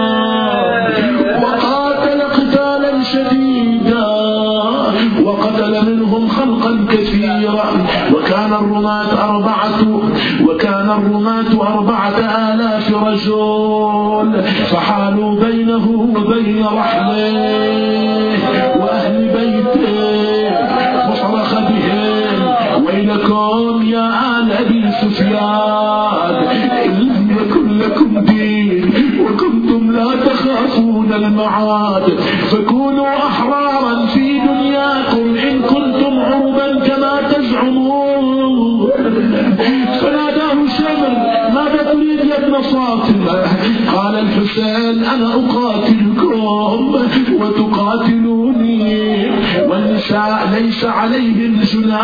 وقاتل قتالا شديدا وقتل منهم خلقا كثيرا وكان الرماة أربعة وكان الرماة أربعة آلاف رجل فحالوا بينه وبين رحله وأهل بيته فصرخ بهم ويلكم يا آل أبي سفيان إن لم يكن لكم دين وكنتم لا تخافون المعاد فكونوا أحرارا في دنياكم إن كنتم عربا كما تزعمون. فناداه شمر ماذا تريد يا ابن فاطمة؟ قال الحسين أنا أقاتلكم عليكم وتقاتلوني، والنساء ليس عليهم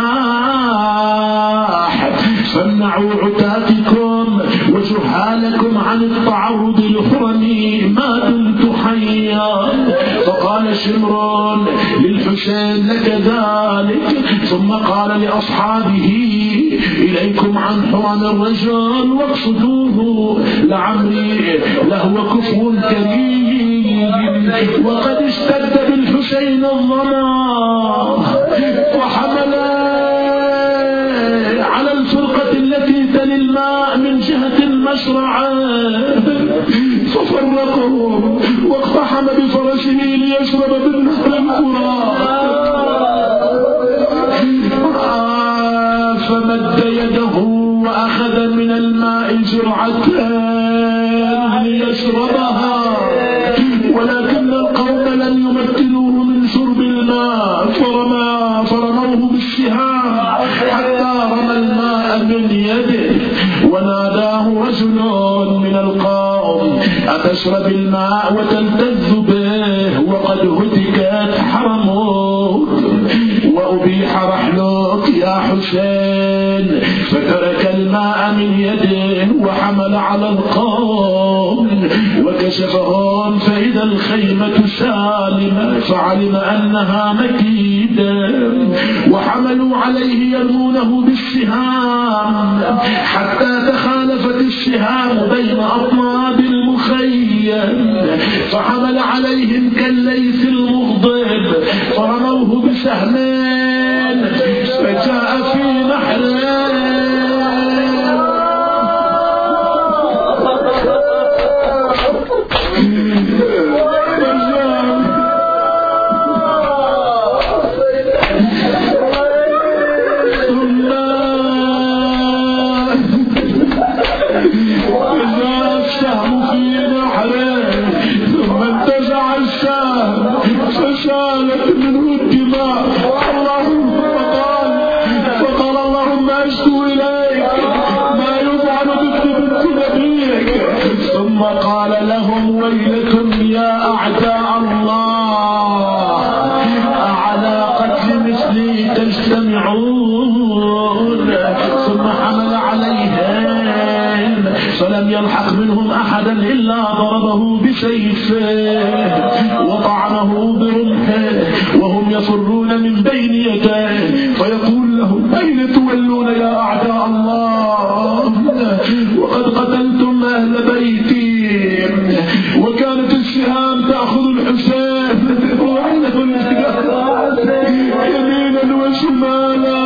جناح، فامنعوا عتاتكم وجهالكم عن التعرض لحرمي ما دمت حيا. فقال شمر للحسين لك ذلك، ثم قال لأصحابه إليكم عن حرم الرجل واقصدوه، لعمري لهو كفو كريم. وقد اشتد بالحسين الظما وحمل على الفرقة التي تلي الماء من جهة المشرعة ففرقهم، واقتحم بفرسه ليشرب بالنهر الفرات، فمد يده وأخذ من الماء جرعتين ليشربها، ولكن القوم لم يمكنوه من شرب الماء، فرمى فرموه بالسهام حتى رمى الماء من يده، وناداه رجل من القوم أتشرب الماء وتلتذ به وقد هتكت حرمك وأبيح رحلك يا حسين؟ فترك الماء من يده وحمل على القوم وكشفهم، فإذا الخيمة سالمة، فعلم أنها مكيدة، وحملوا عليه يرمونه بالسهام حتى تخالفت السهام بين أطناب المخيم، فحمل عليهم كالليث المغضب فرموه بسهمين، فجاء في نحره فشالت منه الدماء. اللهم فقال فقال اللهم أشكو إليك ما يفعل بك بنت نبيك. ثم قال لهم ويلكم يا أعداء الله، أعلى قتل مثلي تجتمعون؟ ثم حمل عليهم فلم يلحق منهم أحدا إلا ضربه بسيفه وطعنه برمحه وهم يفرون من بين يديه، فيقول لهم أين تولون يا أعداء الله؟ وقد قتلتم أهل بيتي. وكانت السهام تأخذ الحسين يمينا وشمالا،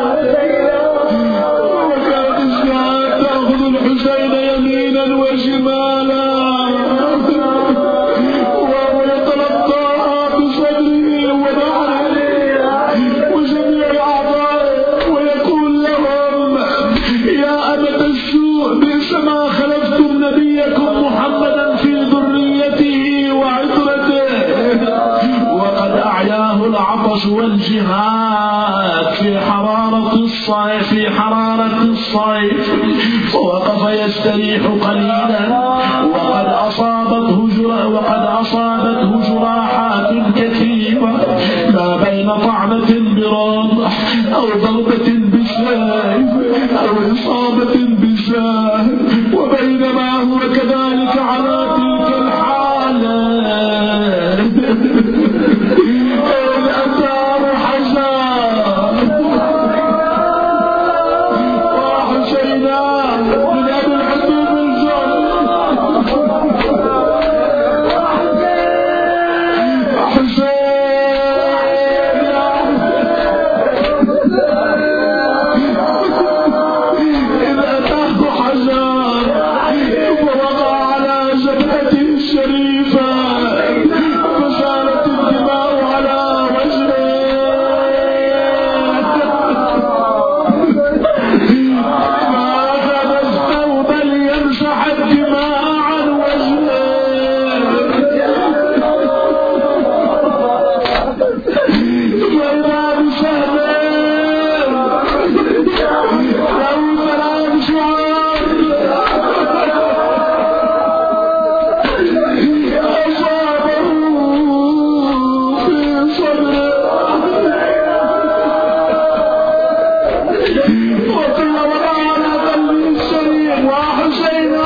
وكانت السهام تأخذ الحسين يمينا وشمالا، وهو يتلقاها بصدره وظهره وجميع أعضائه، ويقول لهم يا أمة السوء بئس ما خلفتم نبيكم محمدا في ذريته وعترته، وقد أعياه العطش والجهاد في حرارة الصيف في حرارة الصيف، فوقف يستريح قليلا، وقد أصابته وقد أصابته جراحات كثيرة ما بين طعنة برمح أو ضربة بسيف أو إصابة بسهم، وبينما هو كذلك على تلك الحالة إذ أتاه حسان وحسينا من أبي الحبيب الجن إذ أتاه حسان فوقع على جبهته وقل وضعنا قلبي الشريف وحسينا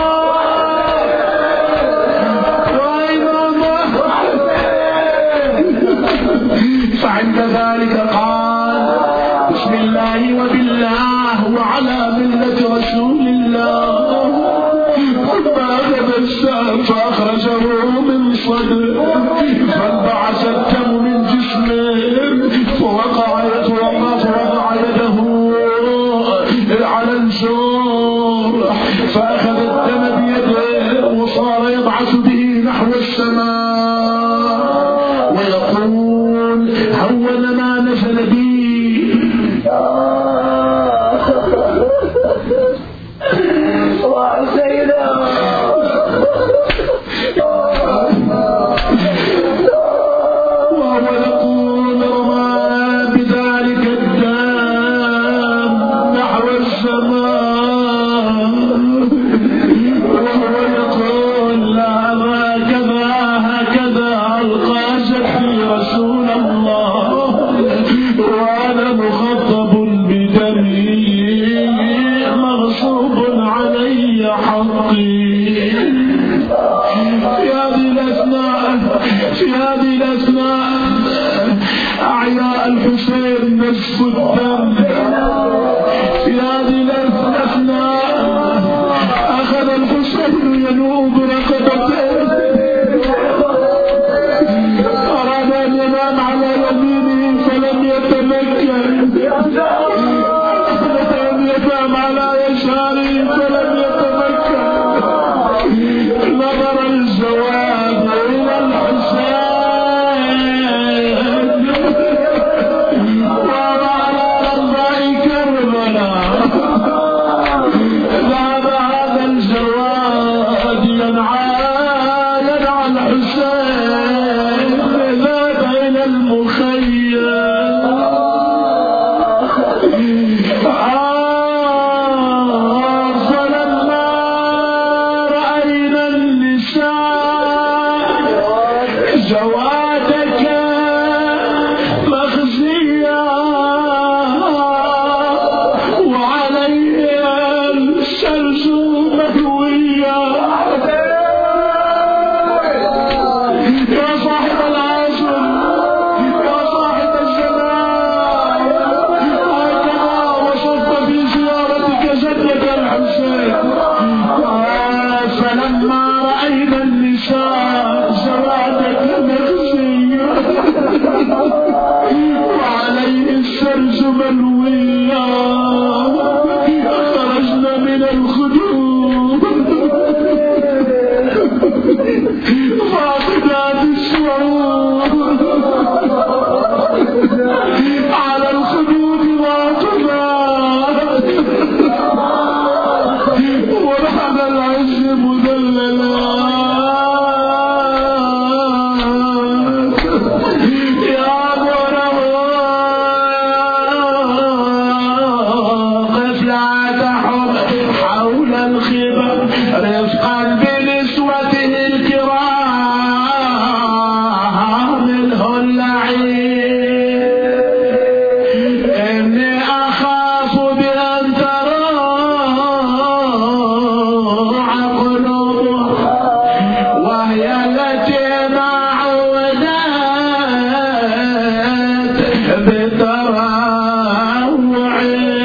فعند ذلك قال بسم الله وبالله وعلى ملة رسول الله ثم أخذ السهم فأخرجه من صدره فانبعث الدم من جسمه فوقع فوضع يده على الجور فأخذ الدم بيده وصار يبعث به نحو السماء ويقول هون ما نزل بي وعسينا وهو يقول رمى بذلك الدم نحو السماء وهو يقول لا هكذا هكذا ألقى جدي رسول الله وأنا مخطب بدمي مغصوب علي حقي. في هذه الأثناء في هذه الأثناء أعياء الحسين نزف الدم. في هذه الأثناء أخذ الحسين ينوب رقبته أراد أن ينام على يمينه فلم يتمكن أراد أن ينام على يساره فلم يتمكن نظر الزواج إلى الحسين وعلى أربع كربلاء ذهب هذا الزواج ينعى ينعى الحسين ذهب إلى المخيم فلما رأينا النساء زواتك مخزيا وعليها الشمس مهوية يا صاحب العصر يا صاحب الزمان هكذا وصفت في زيارتك جدك الحسين. فلما رأينا النساء زواتك مخزية وعليه السرج ملوية خرجنا من الخدود فاقدات الشعور على الخدود واقفات ورحم العز مذللات يا قف لا تحب حول الخبر رفقا بنسوته الكرام الهلعين إني أخاف بأن تروع قلوبها وهي التي ما عودت بتروع.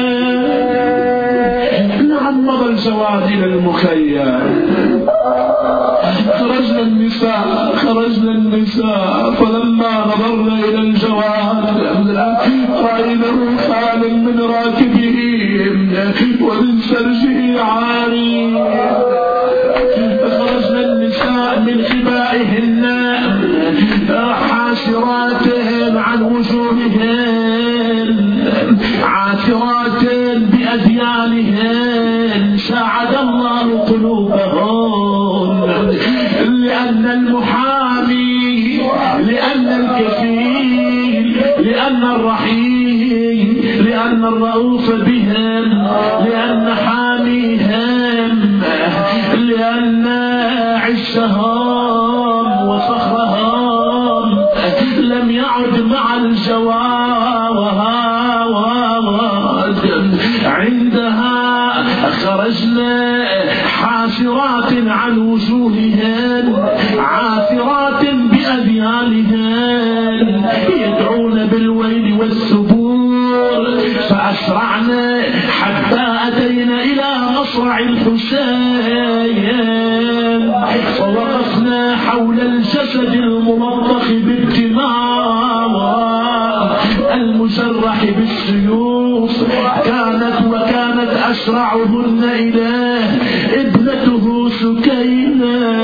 نعم مضى الزواج إلى المخيم خرجنا النساء خرجنا النساء فلما نظرنا إلى الجواد رأيناه خال من راكبه ومن سرجه عاري. خرجنا النساء من خبائهن حاسرات عن وجوههن عاثرات بأديانهن ساعد الله قلوبهن لأن المحامي لأن الكفيل لأن الرحيم لأن الرؤوف بهم لأن حاميهم لأن عشهم وفخرهم لم يعد مع الجواد فأسرعنا حتى أتينا إلى مصرع الحسين فوقفنا حول الجسد الملطخ بالدماء المجرح بالسيوف. كانت وكانت أسرعهن إليه ابنته سكينة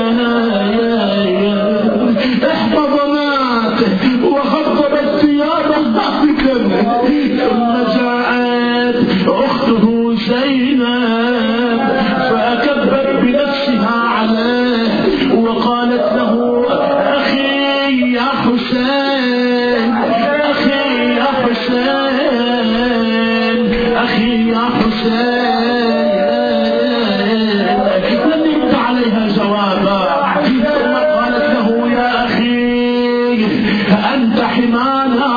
احتضنت وخطبت ثيابها بكمه. ثم جاءت أخته زينب فأكبت بنفسها عليه وقالت له أخي يا حسين أخي يا حسين أخي يا حسين. لم يرد عليها جوابا. ثم قالت له يا أخي أنت حمانا.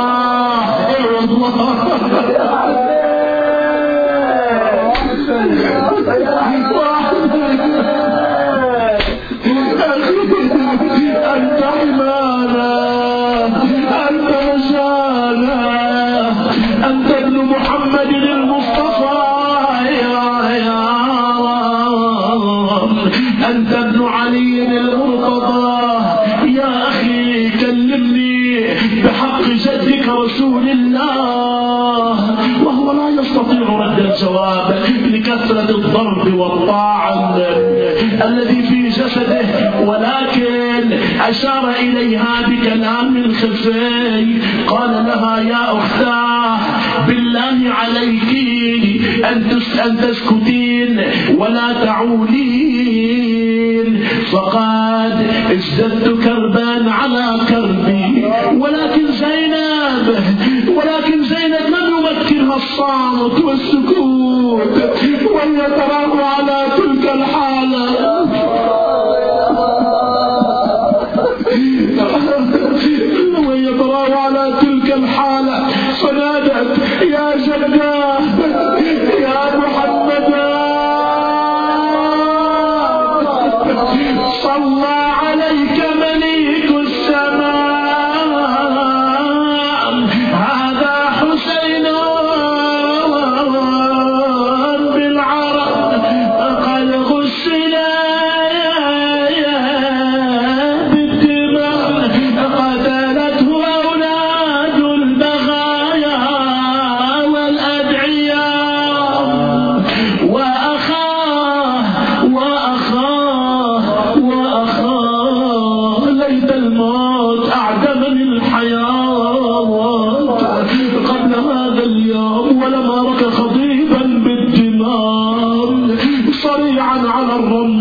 أنت حمانا أنت رجانا أنت ابن محمد المصطفى يا يا أنت ابن علي المرتضى. يا أخي كلمني بحق جدك رسول الله. وهو لا يستطيع رد الجواب لكثرة الضرب والطعن الذي في جسده، ولكن أشار إليها بكلام خفي. قال لها يا أختاه بالله عليك أن تسكتين ولا تعولين فقد ازددت كربا على كربي. ولكن زينب ولكن زينب لم يمكنها الصامت والسكوت وهي تراه على تلك الحالة وهي تراه على تلك الحالة فنادت يا جداه يا محمد صلى عليك مليك السماء هذا حسين بالعرب قد غسل بالدماء قتلته أولاد البغايا والأدعياء وأخاه وأخاه وأخاه. ليت الموت أعدم من الحياة قبل هذا اليوم ولما رك خضيبا بالدماء صريعا على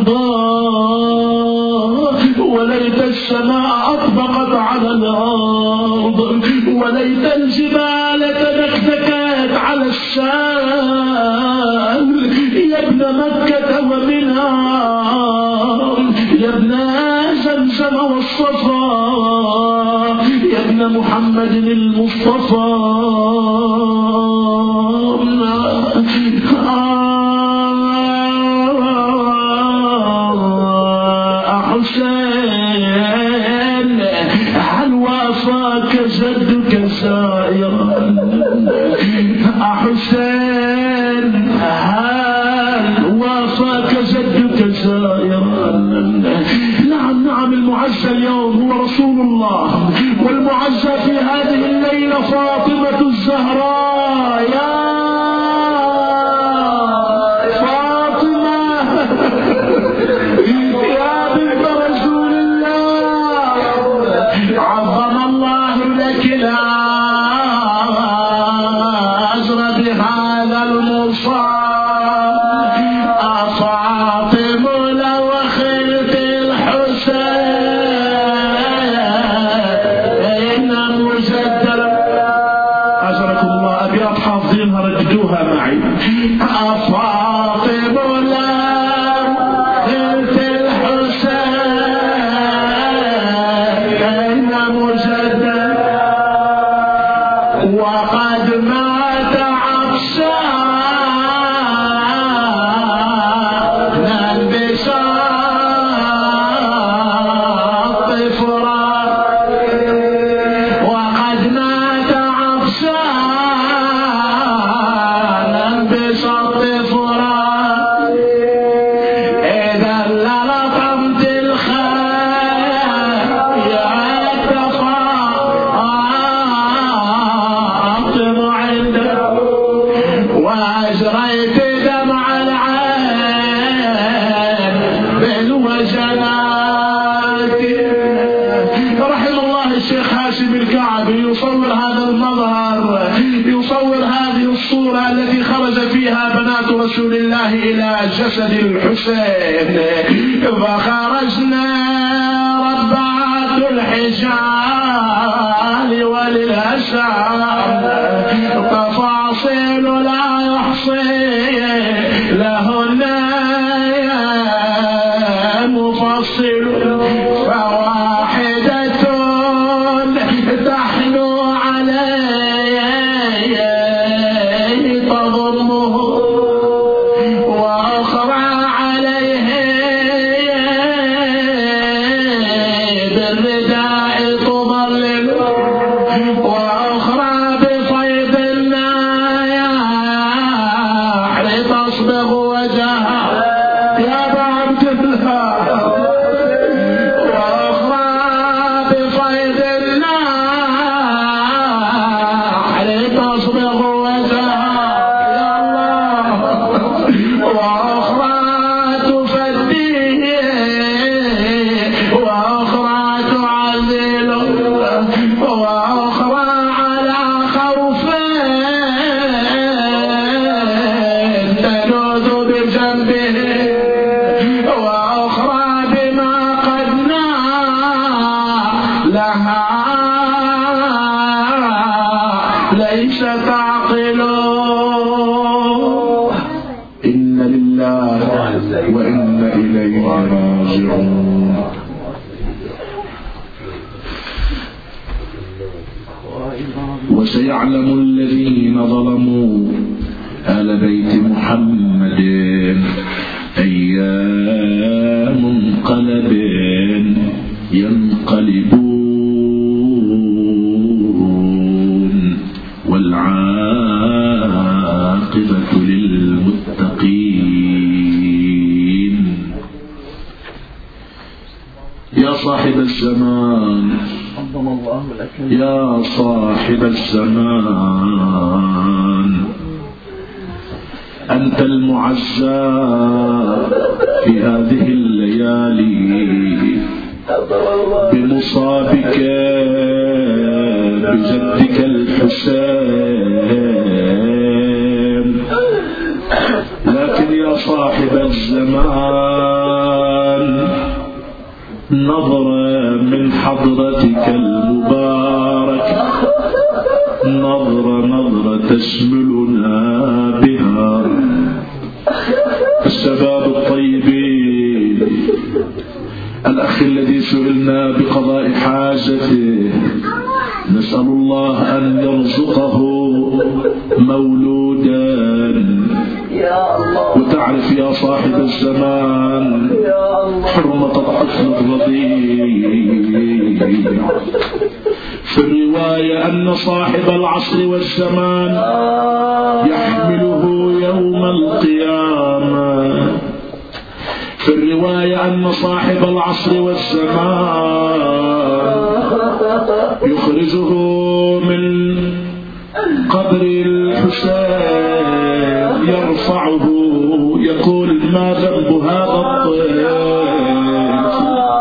الرمضاء. وليت السماء أطبقت على الأرض وليت الجبال تدكدكت على الشام. يا ابن مكة ومنها يا ابن زمزم والصفا يا ابن محمد المصطفى. حسين هل وافاك جدك سائرا؟ حسين هل وافاك جدك سائرا؟ نعم نعم المعزى اليوم هو رسول الله والمعزى في هذه الليلة فاطمة الزهراء. يا عظم الله لك الأجر بهذا المصاب. أفاطم لو خلت الحسين مجدر أجركم الله. أبيات حافظينها رددوها معي. أفاطم لو خلت الحسين مجدد وقد مات عطشانا بشاط فرات وقد مات عطشانا تصور هذه الصورة التي خرج فيها بنات رسول الله إلى جسد الحسين، فخرجنا ربعات الحجال وللأسى تفاصيل لا يحصي لهن مفصل، فواحدة تحنو عليه تضمه، وأخرى عليه بالرداء تضلل، وأخرى بصيد النايح لتصبغ وجهها يا عبد الله، وأخرى بصيد النايح لتصبغ وجهها يا الله، وأخرى تفديه وأخرى تعزله، وأخرى على خوف تلوذ بجنبه، وأخرى بما قد لها ليس تعقل. إن لله وإنا إليه راجعون. وسيعلم الذين ظلموا آل بيت محمد أي منقلب ينقلبون، والعاقبة للمتقين. يا صاحب الزمان، يا صاحب الزمان، أنت المعزى في هذه الليالي بمصابك بجدك الحسين، لكن يا صاحب الزمان نظرة من حضرتك المباركة، نظرة نظرة تشملنا بها الشباب الطيبين. الأخ الذي سئلنا بقضاء حاجته نسأل الله أن يرزقه مولودا، وتعرف يا صاحب الزمان حرمة الطفل الرضيع. في الرواية أن صاحب العصر والزمان يحمله يوم القيامة، في الرواية أن صاحب العصر والزمان يخرجه من قبر الحسين يرفعه يقول ما ذنب هذا الطفل،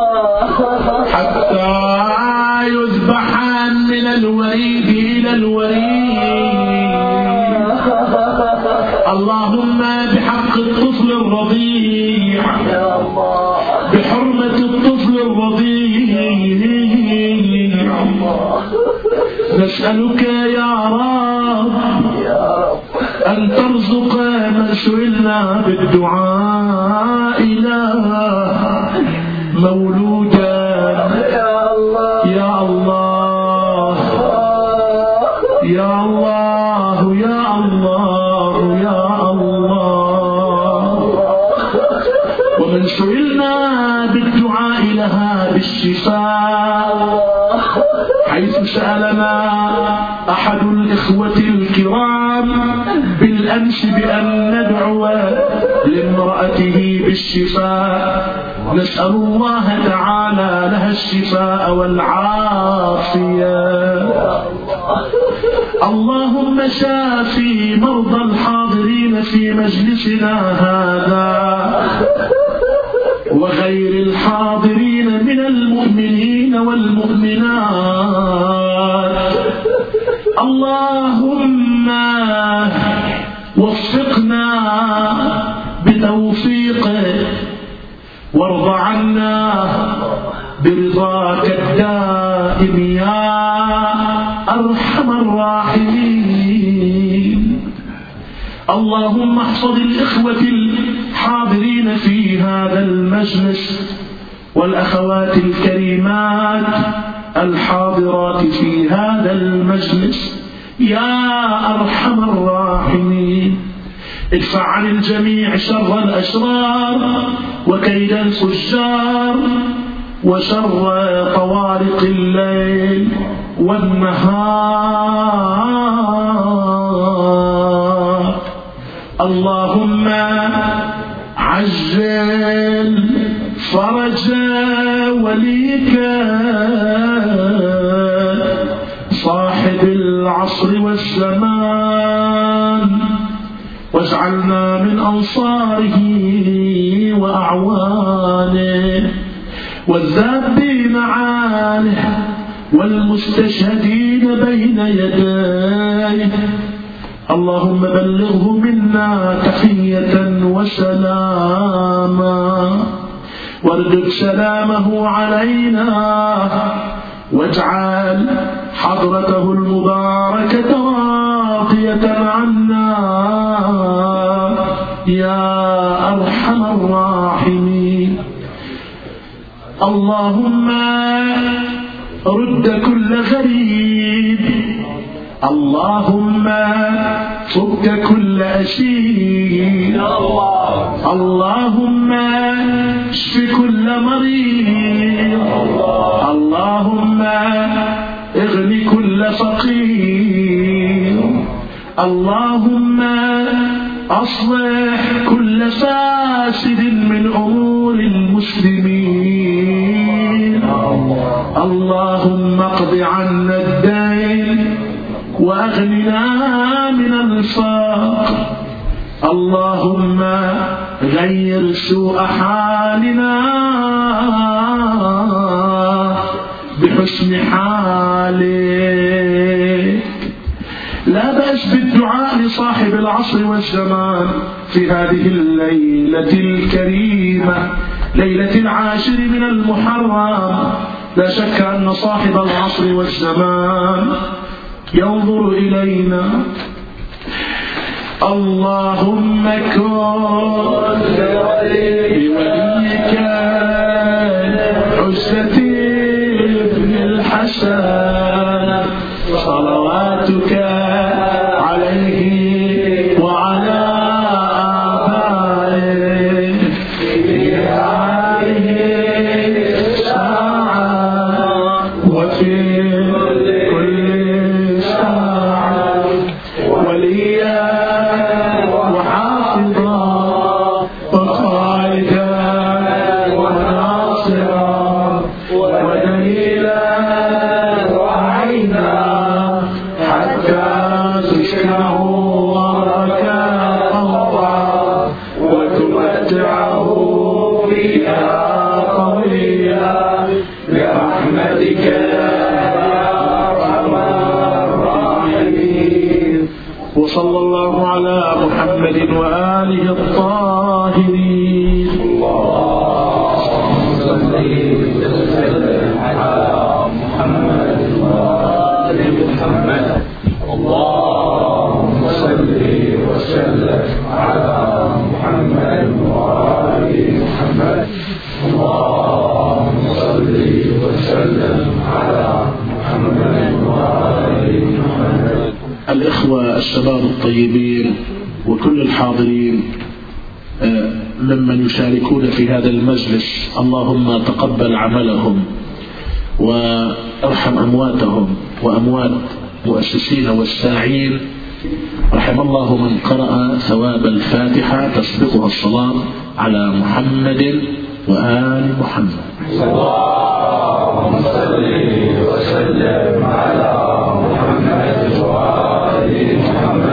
حتى يذبح من الوريد إلى الوريد. اللهم بحق الطفل الرضيع، بحرمة الطفل الرضيع، نسألك يا رب أن ترزق من سئلنا بالدعاء له مولودا يا الله يا الله يا الله يا الله يا الله. ومن سئلنا بالدعاء لها بالشفاء، حيث سألنا أحد الإخوة الكرام بالأمس بأن ندعو لامرأته بالشفاء، نسأل الله تعالى لها الشفاء والعافية. اللهم شافي مرضى الحاضرين في مجلسنا هذا وغير الحاضرين من المؤمنين والمؤمنات. اللهم وفقنا بتوفيقه وارض عنا برضاك الدائم يا أرحم الراحمين. اللهم احفظ الإخوة الحاضرين في هذا المجلس والأخوات الكريمات الحاضرات في هذا المجلس يا أرحم الراحمين. ادفع عن الجميع شر الأشرار وكيد الفجار وشر طوارق الليل والنهار. اللهم عجل فرج وليك صاحب العصر والزمان واجعلنا من أنصاره وأعوانه والذابين عنه والمستشهدين بين يديه. اللهم بلغه منا تحية وسلاما واردد سلامه علينا واجعل حضرته المباركة راضية عنا يا أرحم الراحمين. اللهم رد كل غريب. اللهم فك كل أسير. اللهم اشف كل مريض. اللهم اغن كل فقير. اللهم أصلح كل فاسد من أمور المسلمين. اللهم اقض عنا الدين وأغننا من الفقر. اللهم غير سوء حالنا بحسن حالك. لا بأس بالدعاء لصاحب العصر والزمان في هذه الليلة الكريمة ليلة العاشر من المحرم. لا شك أن صاحب العصر والزمان ينظر إلينا. اللهم كن بوليك حجة ابن الحسن صلواتك عليه وعلى آبائه في هذه الساعة وفي كل ساعة وليا وحافظا وقائدا وناصرا ودليلا وعينا حتى تسكنه أرضك أرضا وتمتعه فيها طويلا برحمتك يا أرحم الراحمين. وصلى الله على محمد وآله الطاهرين. اللهم صل وسلم على محمد وآل محمد. اللهم صل وسلم على محمد وآل محمد. اللهم صل وسلم على محمد وآل محمد. الإخوة الشباب الطيبين وكل الحاضرين ممن يشاركون في هذا المجلس، اللهم تقبل عملهم وارحم أمواتهم وأموات مؤسسين والساعين. رحم الله من قرأ ثواب الفاتحة تسبقها الصلاة على محمد وآل محمد. اللهم صل وسلم